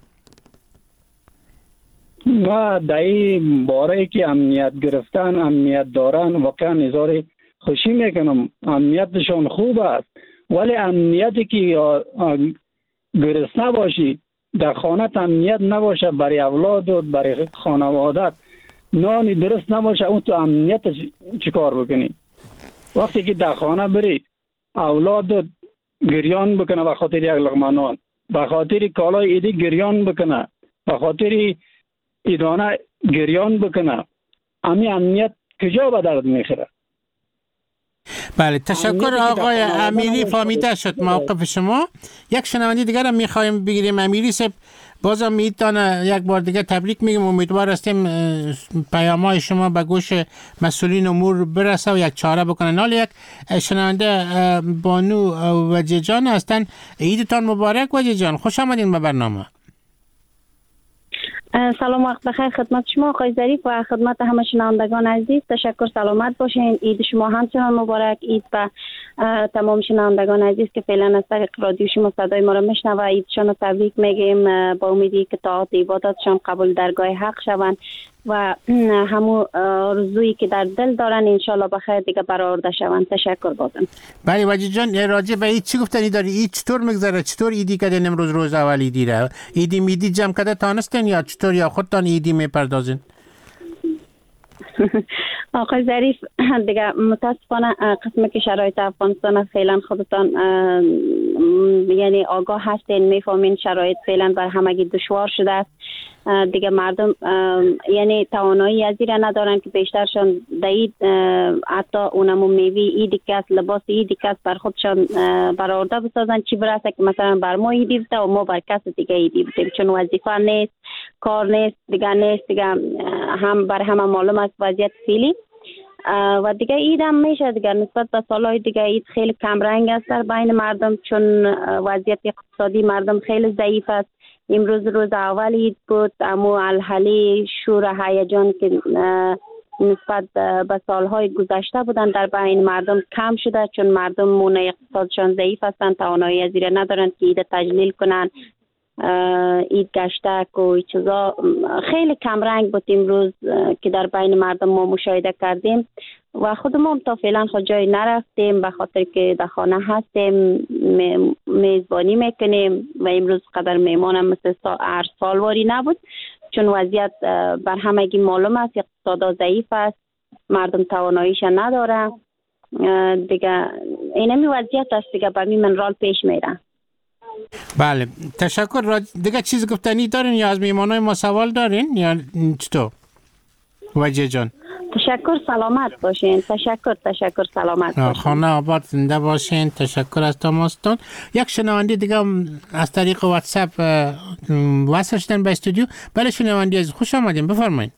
Speaker 12: ما در این باره که امنیت گرفتن، امنیت دارن، واقعا نظر خوشی میکنم. امنیتشون خوب است، ولی امنیتی که گرسنه باشی، در خانه امنیت نباشه، برای اولاد و برای خانوادت نانی درست نباشه، اون تو امنیت چیکار بکنی؟ وقتی که در خانه بری اولاد گریان بکنه به خاطر یک لقمه نان، به خاطر کالای ایدی گریان بکنه، به خاطر ایدانه گریان بکنه، امی امنیت کجا به درد میخوره؟
Speaker 8: بله، تشکر آقای امیری. فهمیده شد موقف شما. یک شنونده دیگر هم میخوایم بگیریم. امیری صاحب بازم میتونه یک بار دیگه تبریک میگم. امیدوار هستیم پیام‌های شما به گوش مسئولین امور برسه و یک چاره بکنن. حالا یک شنونده بانو وجه جان هستن. عیدتان مبارک وجه جان، خوش آمدین به برنامه.
Speaker 13: سلام، وقت بخیر خدمت شما آقای ظریف و خدمت همه شنوندگان عزیز. تشکر، سلامت باشین. عید شما همچنان مبارک. عید به تمام شنوندگان عزیز که فعلا از طریق رادیو شما صدای ما را میشنوه عیدشان رو تبریک میگیم، با امیدی که طاعات عبادتشان قبول درگاه حق شوند. و همون رزویی که در دل دارن انشالله بخیر دیگه برآورده شوند. تشکر بازم.
Speaker 8: بله وجید جان، راجع به عید چی گفتنی داری؟ عید چطور میگذره؟ چطور ایدی کردین امروز روز اول ایدی را؟ ایدی میدی جمع کرده تانستین یا چطور، یا خودتان ایدی میپردازین؟
Speaker 13: آقای ظریف دیگه متاسفانه قسمی که شرایط افغانستان فعلا خودتان یعنی آگاه هستین، میفهمین شرایط فعلا بر همگی دشوار شده است. دیگه مردم یعنی توانایی از این ندارن که بیشترشان دید حتی اونمو میوی ایدی کس، لباس ایدی کس بر خودشان برآورده بسازن، چی برسه که مثلا بر ما ایدی بده و ما بر کس دیگه ایدی بدیم، چون وظیفه نیست، کار نیست دیگه هم بر همه معلوم است وضعیت فعلی. و دیگه عید هم میشه دیگه نسبت به سالهای دیگه عید خیلی کم رنگ است در بین مردم، چون وضعیت اقتصادی مردم خیلی ضعیف است. امروز روز اول عید بود، اما الحلی شور و هیجان که نسبت به سالهای گذشته بودن در بین مردم کم شده، چون مردم مونه اقتصادشان ضعیف هستند، توانایی از این ندارند که عید تجلیل کنن. عید گشتک و چیزا خیلی کم رنگ بود امروز که در بین مردم ما مشاهده کردیم و خود ما تا فعلا خود جای نرفتیم به خاطر که در خانه هستیم، میزبانی میکنیم و امروز قدر میمانم مثل هر سالواری نبود، چون وضعیت بر همگی معلوم است، اقتصاد ضعیف است، مردم تواناییش نداره دیگه. اینمی وضعیت است دیگه، بر می منرال پیش میره.
Speaker 8: بله تشکر. دیگه چیز گفتنی دارین یا از میمانای ما سوال دارین یا چطور وجه جان؟
Speaker 13: تشکر، سلامت باشین. تشکر سلامت باشین.
Speaker 8: خانه آباد زنده باشین. تشکر از تماستون. یک شنونده دیگه از طریق واتساپ وصل شدن به استودیو. بله شنونده از خوش آمدین، بفرمایید.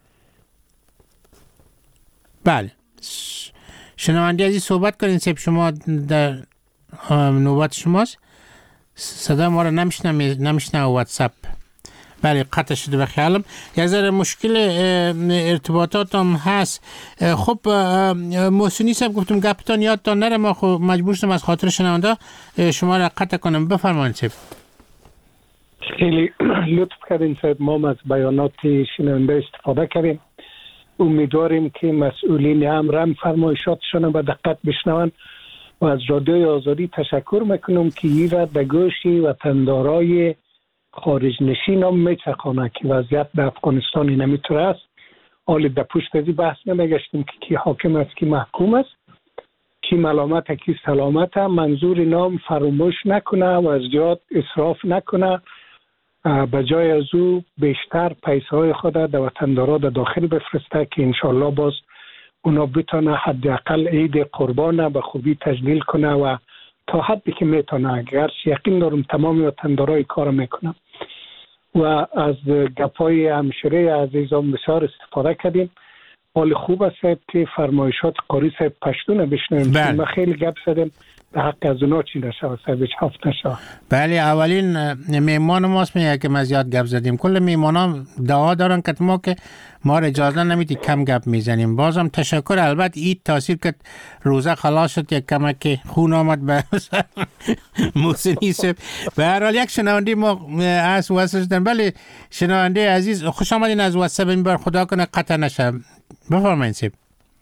Speaker 8: بله شنونده عزیز صحبت کنین، سب شما در نوبت شماست. صدا ما رو نمیشنه واتساپ. بله قطع شده به خیالم. یه ذره مشکل ارتباطات هم هست. خب محسنی صاحب گفتم گپتان یادتان نره، ما خب مجبور شدم از خاطر شنونده شما را قطع کنم. بفرمایید صاحب.
Speaker 4: خیلی لطف کردین صاحب، ما از بیانات شنونده استفاده کردیم. امیدواریم که مسئولین امر هم فرمایشاتشون به دقت بشنون و از رادیوی آزادی تشکر میکنم که این را در گوش وطندارای خارج نشین هم میچخانه که وضعیت در افغانستان نمیتونه است. حالی در پشت ازی بحث نمیگشتیم که کی حاکم است کی محکوم است، کی ملامت کی سلامت. منظور نام فراموش نکنه و از زیاد اسراف نکنه، به جای از او بیشتر پیسه های خود در وطندارا در داخل بفرسته که انشالله باز اونا بتونه حداقل عید قربان به خوبی تجلیل کنه و تا حدی که میتونه. اگر یقین دارم تمام وطندارای کار میکنم و از گپای همشیره عزیزان بسیار استفاده کردیم. حال خوب است که فرمایشات قاری صاحب پشتون بشنویم. ما خیلی گپ زدیم در حق از اونا چی نشه صاحب هفت نشه.
Speaker 8: بله اولین میمان ماست میگه که ما زیاد گپ زدیم. کل میمانان دعا دارن که ما را اجازه نمیدی کم گپ میزنیم. بازم تشکر. البته عید تاثیر که روزه خلاص شد یک کمک خون آمد به محسنی صاحب. به هر حال یک شنونده ما از واسه شدن. بله شنونده عزیز خوش آمدین از واتساپ. این بار خدا کنه قطع نشه. بفرمایید صاحب.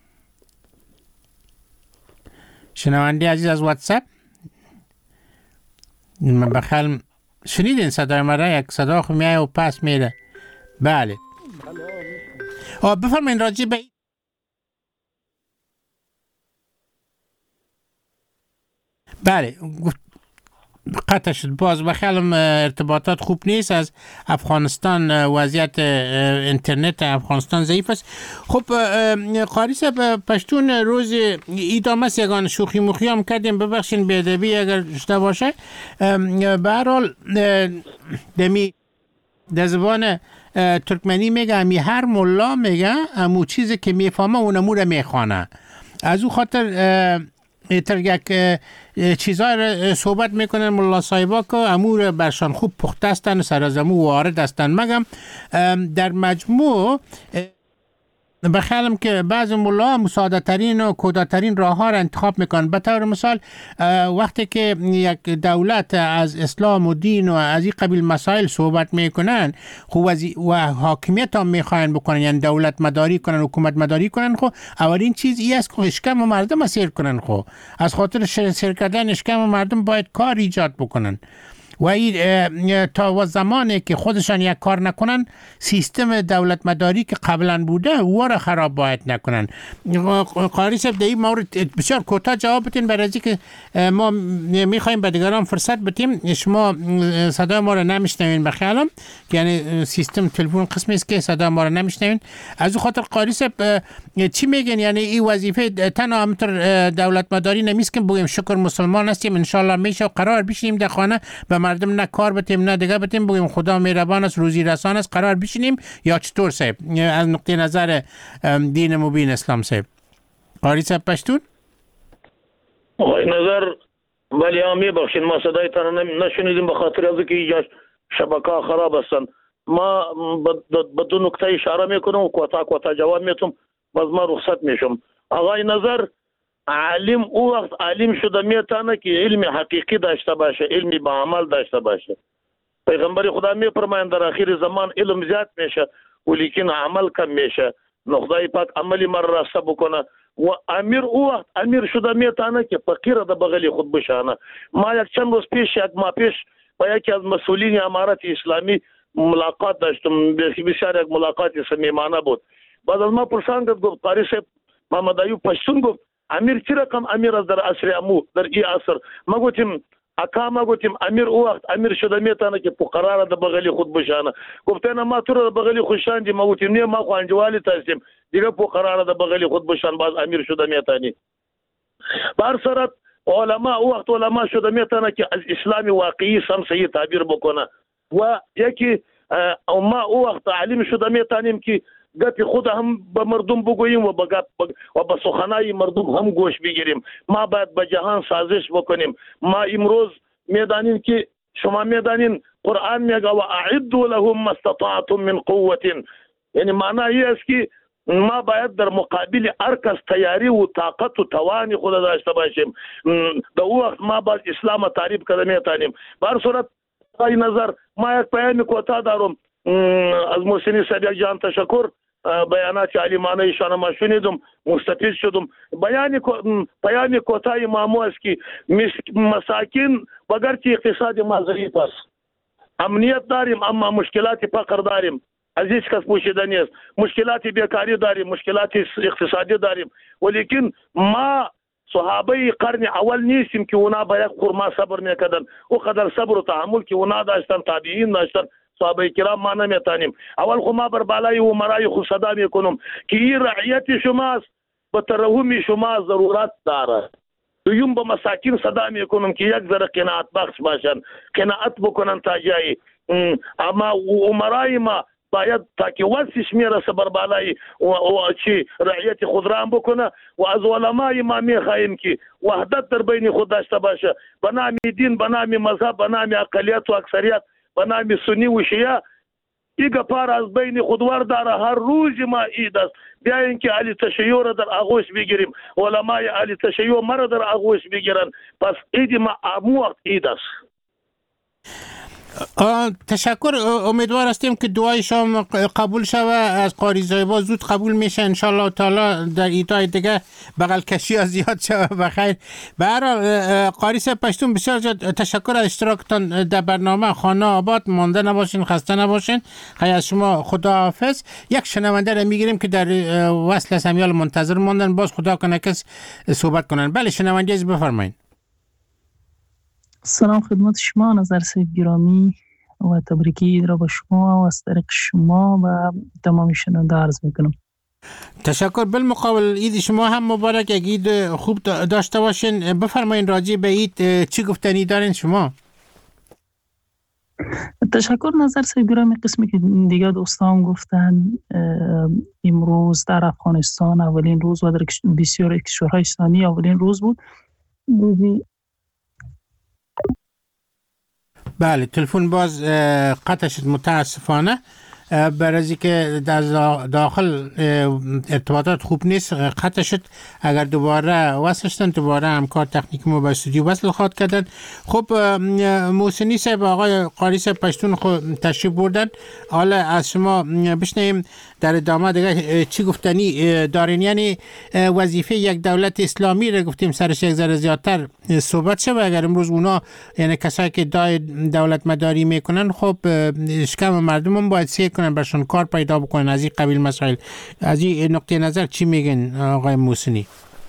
Speaker 8: شنونده عزیز از واتساپ من بخیال شنیدین صدای مرا؟ یک صدا خو میای و پس میره. بله بفرمایید راجع به بله قطع شد. باز بخیالم ارتباطات خوب نیست از افغانستان، وضعیت اینترنت افغانستان ضعیف است. خب قاری صاحب پشتون روز عید هم است، یگان شوخی مخی هم کردیم، ببخشین بی‌ادبی اگر شده باشه. به هر حال دمی در زبان ترکمنی میگه امی هر ملا میگه امو چیزی که میفهمه اونمو رو میخوانه. از او خاطر یک چیزای رو صحبت میکنن ملا صاحبا که امور برشان خوب پخته هستن، سر از امو وارد هستن. مگم در مجموع بخیالم که بعض ملا مساعده ترین و کوداترین راه ها را انتخاب میکنن. به طور مثال وقتی که یک دولت از اسلام و دین و از این قبیل مسائل صحبت میکنن و حاکمیت هم میخواین بکنن، یعنی دولت مداری کنن، حکومت مداری کنن، خب اولین چیز این است که اشکم مردم اسیر کنن. خب از خاطر سیر کردن اشکم مردم باید کار ایجاد بکنن و این تا زمانی که خودشان یک کار نکنن سیستم دولت مداری که قبلا بوده او را خراب باید نکنن. قاری صاحب در این مورد بسیار کوتاه جواب بدین، برای اینکه ما میخوایم به دیگران فرصت بدیم. شما صدای ما را نمیشنوین بخیالم، یعنی سیستم تلفن قسمی است که صدای ما را نمیشنوین. از او خاطر قاری صاحب چی میگن؟ یعنی این وظیفه تنها همطور دولت مداری نمیست که بگیم شکر مسلمان هستیم ان شاء الله میشه و قرار بشینیم در خانه به مردم نه کار بتیم نه دیگه بتیم بگیم خدا مهربان است روزی رسان است قرار بشینیم، یا چطور صاحب از نقطه نظر دین مبین اسلام صاحب؟ قاری صاحب پشتون
Speaker 9: آقای نظر ولی هم میبخشین ما صدای تان نشنیدیم به خاطر از که اینجا شبکه خراب هستن. ما به دو نکته اشاره میکنم و کوتا جواب میتونم باز ما رخصت میشم. آقای نظر عالم او وقت عالم شده میتونه که علم حقیقی داشته باشه، علمی با عمل داشته باشه. پیغمبر خدا میفرمایند در آخر زمان علم زیاد میشه ولیکن عمل کم میشه. خدای پاک عملی مر راسته بکنه و امیر او وقت امیر شده میتونه که فقیر در بغل خود بشانه. ما یک چند روز پیش یک ماه پیش با یکی از مسئولین امارت اسلامی ملاقات داشتم، بسیار یک ملاقات صمیمانه بود. بعد از ما پرساندم گفت قاری صاحب محمد ایوب پشتون گفت امیر چی رقم امیر از در عصر امو در این عصر؟ ما گفتیم اکا ما گفتیم امیر او وقت امیر شده میتونه که فقرا را در بغل خود بشانه. گفتن ما تو را در بغل خود شاندیم، ما گفتیم نه ما خوانجوالی هستیم دیگه فقرا را در بغل خود بشان باز امیر شده میتونی. بر صورت علما او وقت علما شده میتونه که از اسلام واقعی سم صحیح تعبیر بکنه و یکی ما او وقت عالم شده میتونیم که گپ خود هم به مردم بگوییم و به سخنای مردم هم گوش بگیریم. ما باید به جهان سازش بکنیم. ما امروز میدانیم که شما میدانین قرآن میگه و اعدوا لهم ما استطعتم من قوة، یعنی معنی است که ما باید در مقابل هر کس تیاری و طاقت و توان خود داشته باشیم. در او وقت ما باید اسلام تعریف کنیم میتونیم. به هر صورت ای نظر ما یک پیام کوتاه دارم از محسن صدیق جان تشکر. بیانات علیمانه ایشان ما شنیدم مستفید شدم. پیام کوتاه مامو است که مساکین بگر که اقتصاد ما ضعیف است، امنیت داریم اما مشکلات فقر داریم، از هیچ کس پوشیده نیست. مشکلات بیکاری داریم، مشکلات اقتصادی داریم، ولیکن ما صحابه قرن اول نیستیم که اونا باید خورما صبر میکردن او قدر صبر و تحمل که اونا داشتن، تابعین داشتن، صحابه کرام ما نمیتانیم. اول خو ما بر بالای عمرای خود صدا میکنم که این رعیت شماست، به ترحم شما ضرورت داره. دویم به مساکین صدا میکنم که یک ذره قناعت بخش باشن، قناعت بکنن تا جایی. اما عمرای ما باید تا که وسش میرسه بر بالای و چی رعیت خود رام بکنه و از علمای ما میخواهیم که وحدت در بین خود داشته باشه، به نام دین، به نام مذهب، به نام اقلیت و اکثریت، به نام سنی و شیعه ایگه پار از بین خود ورداره. هر روز ما عید است، بیاین که علی تشیع را در آغوش بگیریم، علمای علی تشیع مرا در آغوش بگیرن. پس عید ما امو وقت عید است.
Speaker 8: تشکر. امیدوار هستیم که دعای شما قبول شوه، از قاری زایبا زود قبول میشه ان شاء الله تعالی. در ایدای دیگه بغل کشی ها زیاد شوه بخیر. به هر حال قاری صاحب پشتون بسیار تشکر از اشتراکتان در برنامه. خانه آباد، مانده نباشین، خسته نباشین. خیلی از شما خداحافظ. یک شنونده را میگیریم که در وصل سمیال منتظر ماندن، باز خدا کنه کس صحبت کنن. بله شنونده از بفرمایید.
Speaker 14: سلام خدمت شما نظر صاحب گرامی و تبریکی را به شما و از طریق شما و تمام شنونده عرض میکنم.
Speaker 8: تشکر. بالمقابل عید شما هم مبارک، یک عید خوب داشته باشین. بفرمایید راجع به عید چی گفتنی دارین شما؟
Speaker 14: تشکر نظر صاحب گرامی. قسمی که دیگه دوستان گفتن امروز در افغانستان اولین روز و در بسیار کشورهای اسلامی اولین روز بود. روزی
Speaker 8: بله تلفن باز قطع شد متاسفانه. برای که در داخل ارتباطات خوب نیست قطع شد. اگر دوباره وصل شدن دوباره همکار تکنیک ما به استودیو وصل خواهد کردن. خب محسنی صاحب، آقای قاری صاحب پشتون خود تشریف بردن. حالا از شما بشنیم در ادامه دیگه چی گفتنی دارین. یعنی وظیفه یک دولت اسلامی رو گفتیم سرش یک ذره زیادتر صحبت شه و اگر امروز اونا یعنی کسایی که دولت مداری میکنن خب اشکام مردم هم باید سعی کنن برشون کار پیدا بکنن. از این قبیل مسائل، از این نقطه نظر چی میگن آقای محسنی؟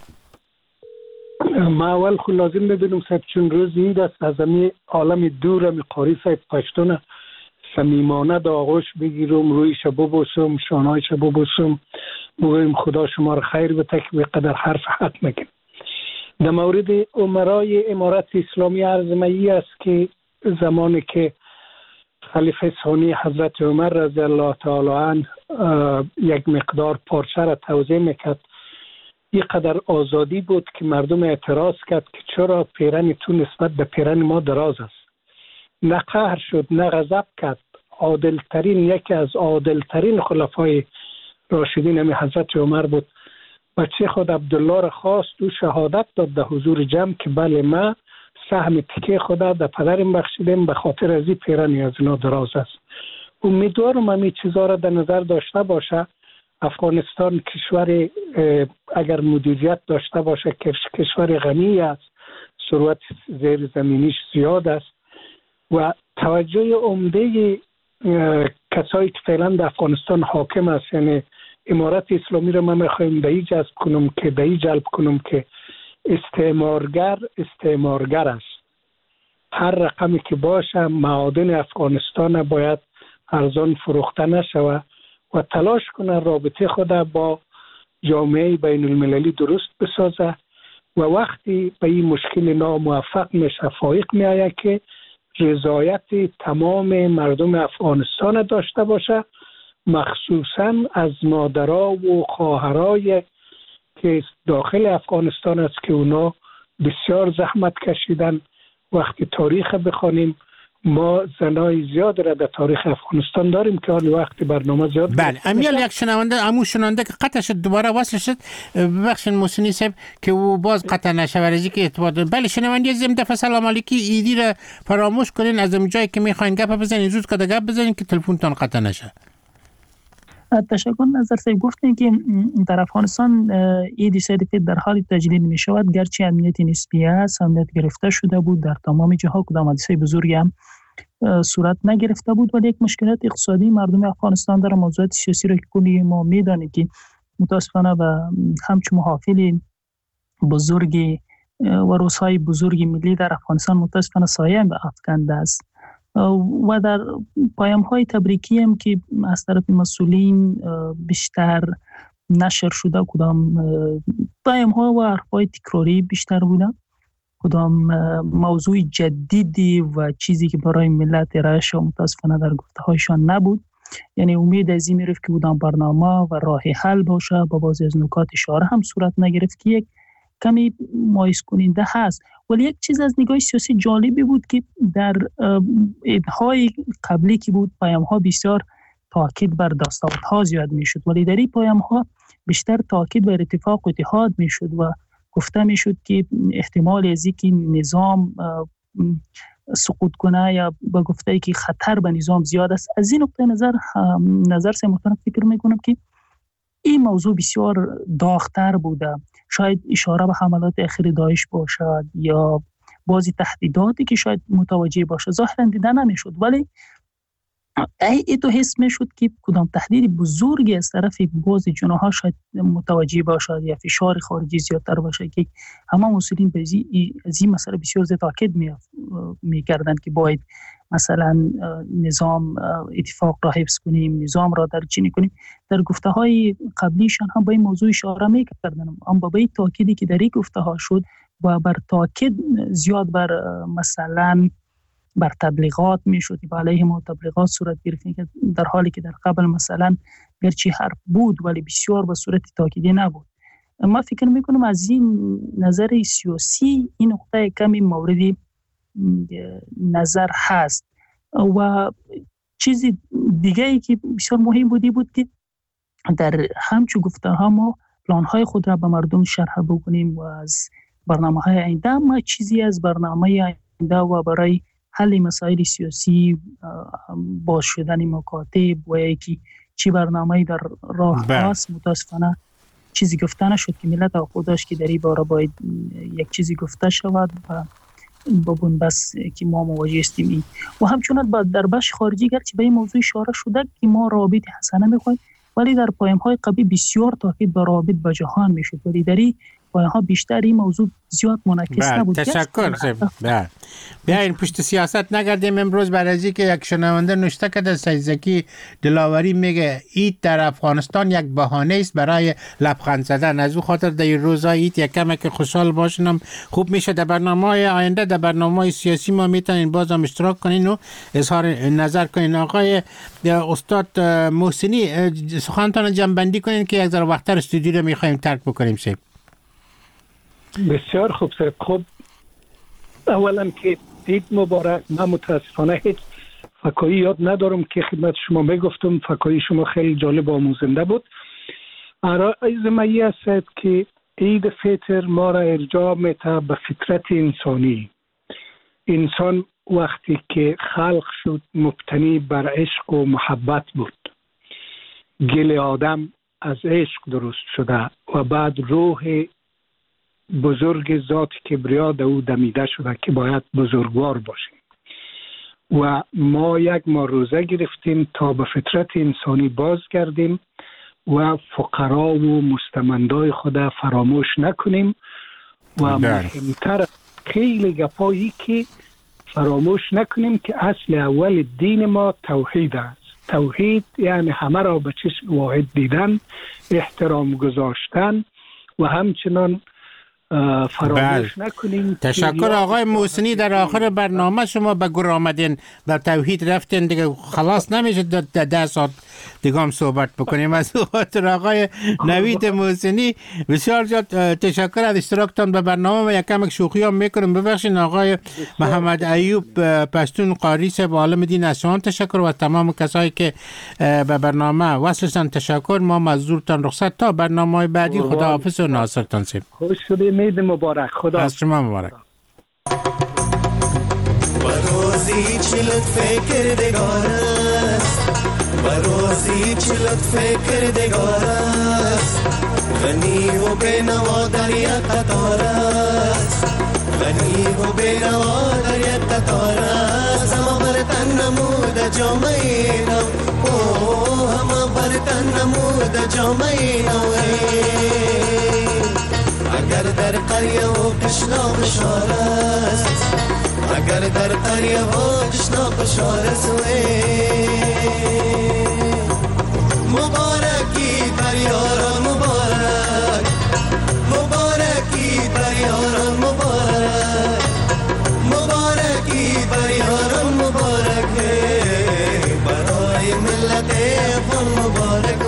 Speaker 4: ما اول خود لازم بدونم صاحب چون روز این دست از امی عالم دور امی قاری صاحب پشتون صمیمانه در آغوش بگیرم، رویش ببوسم، شانهایش ببوسم، بگویم خدا شما را خیر بده که به قدر حرف حق میگن. در مورد امرای امارت اسلامی عرض می است که زمانی که خلیفه ثانی حضرت عمر رضی الله تعالی عنه یک مقدار پارچه را توزیع میکرد، یک قدر آزادی بود که مردم اعتراض کرد که چرا پیرن تو نسبت به پیرن ما دراز است. نه قهر شد نه غضب کرد. یکی از عادلترین خلفای راشدین همین حضرت عمر بود. بچه خود عبدالله را خواست و شهادت داد در حضور جمع که بله ما سهم تکه خدا در پدرم بخشیدم به خاطر از این پیرن از اینا دراز است. امیدوارم همین چیزا را در نظر داشته باشه. افغانستان کشور اگر مدیریت داشته باشه کشور غنی است، ثروت زیر زمینیش زیاد است و توجه عمده کسایی که فعلا در افغانستان حاکم است، یعنی امارت اسلامی را من میخوایم به این جلب کنم که استعمارگر است. هر رقمی که باشه معادن افغانستان باید ارزان فروخته نشوه و تلاش کنه رابطه خود با جامعه بین المللی درست بسازه و وقتی به این مشکل ناموفق میشه فائق میآید که رضایت تمام مردم افغانستان داشته باشه، مخصوصا از مادرها و خواهرای که داخل افغانستان است که اونا بسیار زحمت کشیدن. وقتی تاریخ بخوانیم ما زنای زیاد را در تاریخ افغانستان داریم که حال وقتی برنامه زیاد.
Speaker 8: بله امیال یک شنونده که قطع شد دوباره وصل شد. ببخشید محسنی صاحب که او باز قطع نشه ورزی که ارتباط. بله شنونده زم دفعه سلام علیکی ایدی را فراموش کنین. از اون جایی که میخواین گپ بزنین زود کده گپ بزنین که تلفنتون قطع نشه.
Speaker 14: تشکر. نظر سید گفتین که در افغانستان عید سید در حال تجلیل می شود، گرچه امنیت نسبی است، امنیت گرفته شده بود در تمام جاها، کدام حادثه بزرگی هم صورت نگرفته بود، ولی یک مشکلات اقتصادی مردم افغانستان در موضوعات سیاسی را که کلی ما میدانیم که متاسفانه و همچون محافل بزرگی و روزهای بزرگ ملی در افغانستان متاسفانه سایه افکنده است و در پیام‌های تبریکی هم که از طرف مسئولین بیشتر نشر شده، کدام پیام‌ها و حرف‌های تکراری بیشتر بوده، کدام موضوع جدیدی و چیزی که برای ملت ارائه شد متاسفانه در گفته‌هایشان نبود. یعنی امید از این می‌رفت که کدام برنامه و راه حل باشه، با بعضی از نکات اشاره هم صورت نگرفت که یک کمی مایوس کننده هست. ولی یک چیز از نگاه سیاسی جالبی بود که در عیدهای قبلی که بود پیام‌ها بسیار تاکید بر دستاوردها زیاد میشد، ولی در این پیام‌ها بیشتر تاکید بر اتفاق و اتحاد میشد و گفته میشد که احتمال از اینکه نظام سقوط کنه یا با گفته که خطر به نظام زیاد است. از این نظر سے محترم فکر میکنم که این موضوع بسیار داغ‌تر بوده. شاید اشاره به حملات اخیر داعش باشد یا بعضی تهدیداتی که شاید متوجه باشه، ظاهرا دیده نمیشد، ولی تو حس میشد که کدام تهدید بزرگی از طرف بعضی جناح‌ها شاید متوجه باشد یا فشار خارجی زیادتر باشه که همه مسئولین به از این مسئله بسیار زیاد تاکید می‌کردند که باید مثلا نظام اتفاق را حفظ کنیم، نظام را درچینی کنیم. در گفته‌های قبلیشان هم به این موضوع اشاره می‌کردند، اما به این تاکیدی که در این گفته‌ها شد و بر تاکید زیاد بر مثلا بر تبلیغات میشد، با علیه ما تبلیغات صورت گرفت که در حالی که در قبل مثلا گرچه حرف بود ولی بسیار به صورت تاکیدی نبود. ما فکر میکنم از این نظر سیاسی این نقطه کمی موردی نظر هست و چیز دیگه ای که بسیار مهم بود که در همچو گفتارها ما پلان‌های خود را به مردم شرح بکنیم و از برنامه‌های آینده، ما چیزی از برنامه آینده و برای حل مسائل سیاسی، باز شدن مکاتب و یکی چی برنامه‌ای در راه هست، متاسفانه چیزی گفته نشد که ملت توقع داشت که در این باره باید یک چیزی گفته شود و ببون بس که ما مواجه هستیم. و همچنان در بخش خارجی گرچه به این موضوع اشاره شده که ما روابط حسنه می‌خوایم، ولی در پایان‌های قبلی بسیار تاکید بر روابط با جهان میشد، ولی در این پایان‌ها بیشتر این موضوع زیاد منعکس نبود.
Speaker 8: تشکر. بیاین پشت سیاست نگردیم. امروز برای از اینکه یک شنونده نوشته کرده، سید زکی دلاوری میگه عید در افغانستان یک بهانه است برای لبخند زدن. از او خاطر در این روزا عید یک کمی که خوشحال باشیم خوب میشه. در برنامه‌های آینده، در برنامه‌های سیاسی ما میتونین بازم اشتراک کنین و اظهار نظر کنین. آقای استاد محسنی، سخنتان جمع‌بندی کنین که یک ذره وقت‌تر استودیو رو می‌خوایم ترک بکنیم. سید
Speaker 4: بسیار خوب سر. خب اولا که عید مبارک. من متاسفانه هیچ فکایی یاد ندارم که خدمت شما بگفتم. فکایی شما خیلی جالب و آموزنده بود. عرض مایی است که عید فطر ما را ارجاع میده به فطرت انسانی. انسان وقتی که خلق شد مبتنی بر عشق و محبت بود. گل آدم از عشق درست شده و بعد روح بزرگ ذات کبریا در او دمیده شده که باید بزرگوار باشیم و ما یک ماه روزه گرفتیم تا به فطرت انسانی بازگردیم و فقرا و مستمندای خود فراموش نکنیم و مهمتر خیلی گپایی که فراموش نکنیم که اصل اول دین ما توحید است. توحید یعنی همه را به چشم واحد دیدن، احترام گذاشتن و همچنان فراموش نکنیم.
Speaker 8: تشکر آقای محسنی. در آخر برنامه شما به گر آمدین، به توحید رفتین، دیگه خلاص نمیشه 10 ساعت دیگه هم صحبت بکنیم. از خاطر آقای نوید محسنی بسیار زیاد تشکر از اشتراکتان به برنامه و یک کمک شوخی هم میکنم. ببخشید آقای محمد ایوب پشتون قاری صاحب عالم دین از شما تشکر و تمام کسایی که به برنامه وصلشن تشکر. ما مزدورتان رخصت تا برنامه بعدی. خداحافظ و ناصرتان صاحب.
Speaker 4: خوش شدید. عید مبارک. خدا
Speaker 8: از شما مبارک.
Speaker 15: بروزی چلت فکر دگارست، بروزی چلت فکر دگارست، غنی و بینوا در یک قطارست، غنی و بینوا در یک قطارست. همه برتن نمود جامعه نو، همه برتن نمود جامعه نو. اگر در قریه و قشنا بشار است، اگر در قریه و قشنا بشار است، مبارکی بر یاران مبارک، مبارکی بر یاران مبارک، مبارکی بر یاران مبارک، برای ملت افغان مبارک.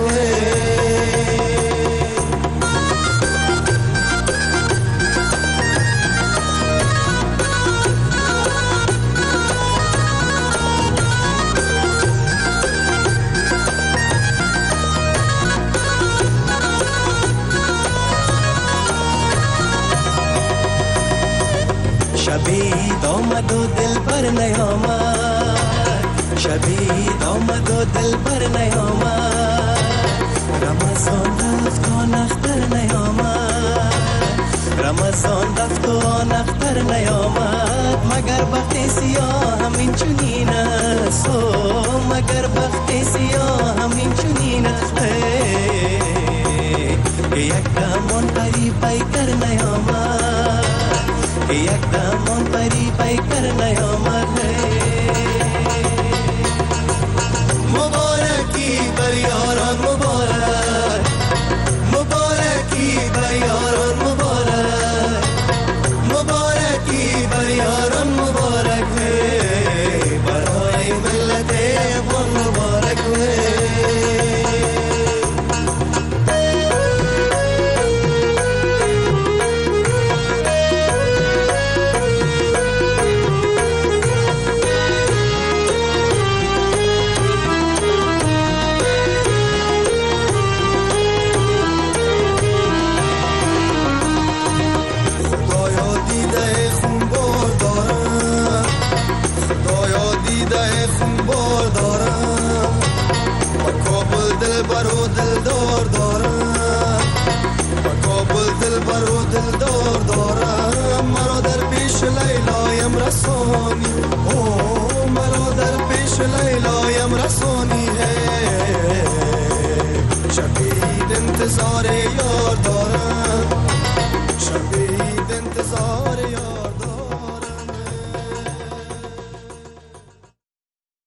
Speaker 15: شبید آمد و دل بر نیامد، شبید آمد و دل بر نیامد، رمضان رفت و نختر نیامد، رمضان رفت و نختر نیامد. مگر بخت سیاه همین چنین است، مگر بخت سیاه همین چنین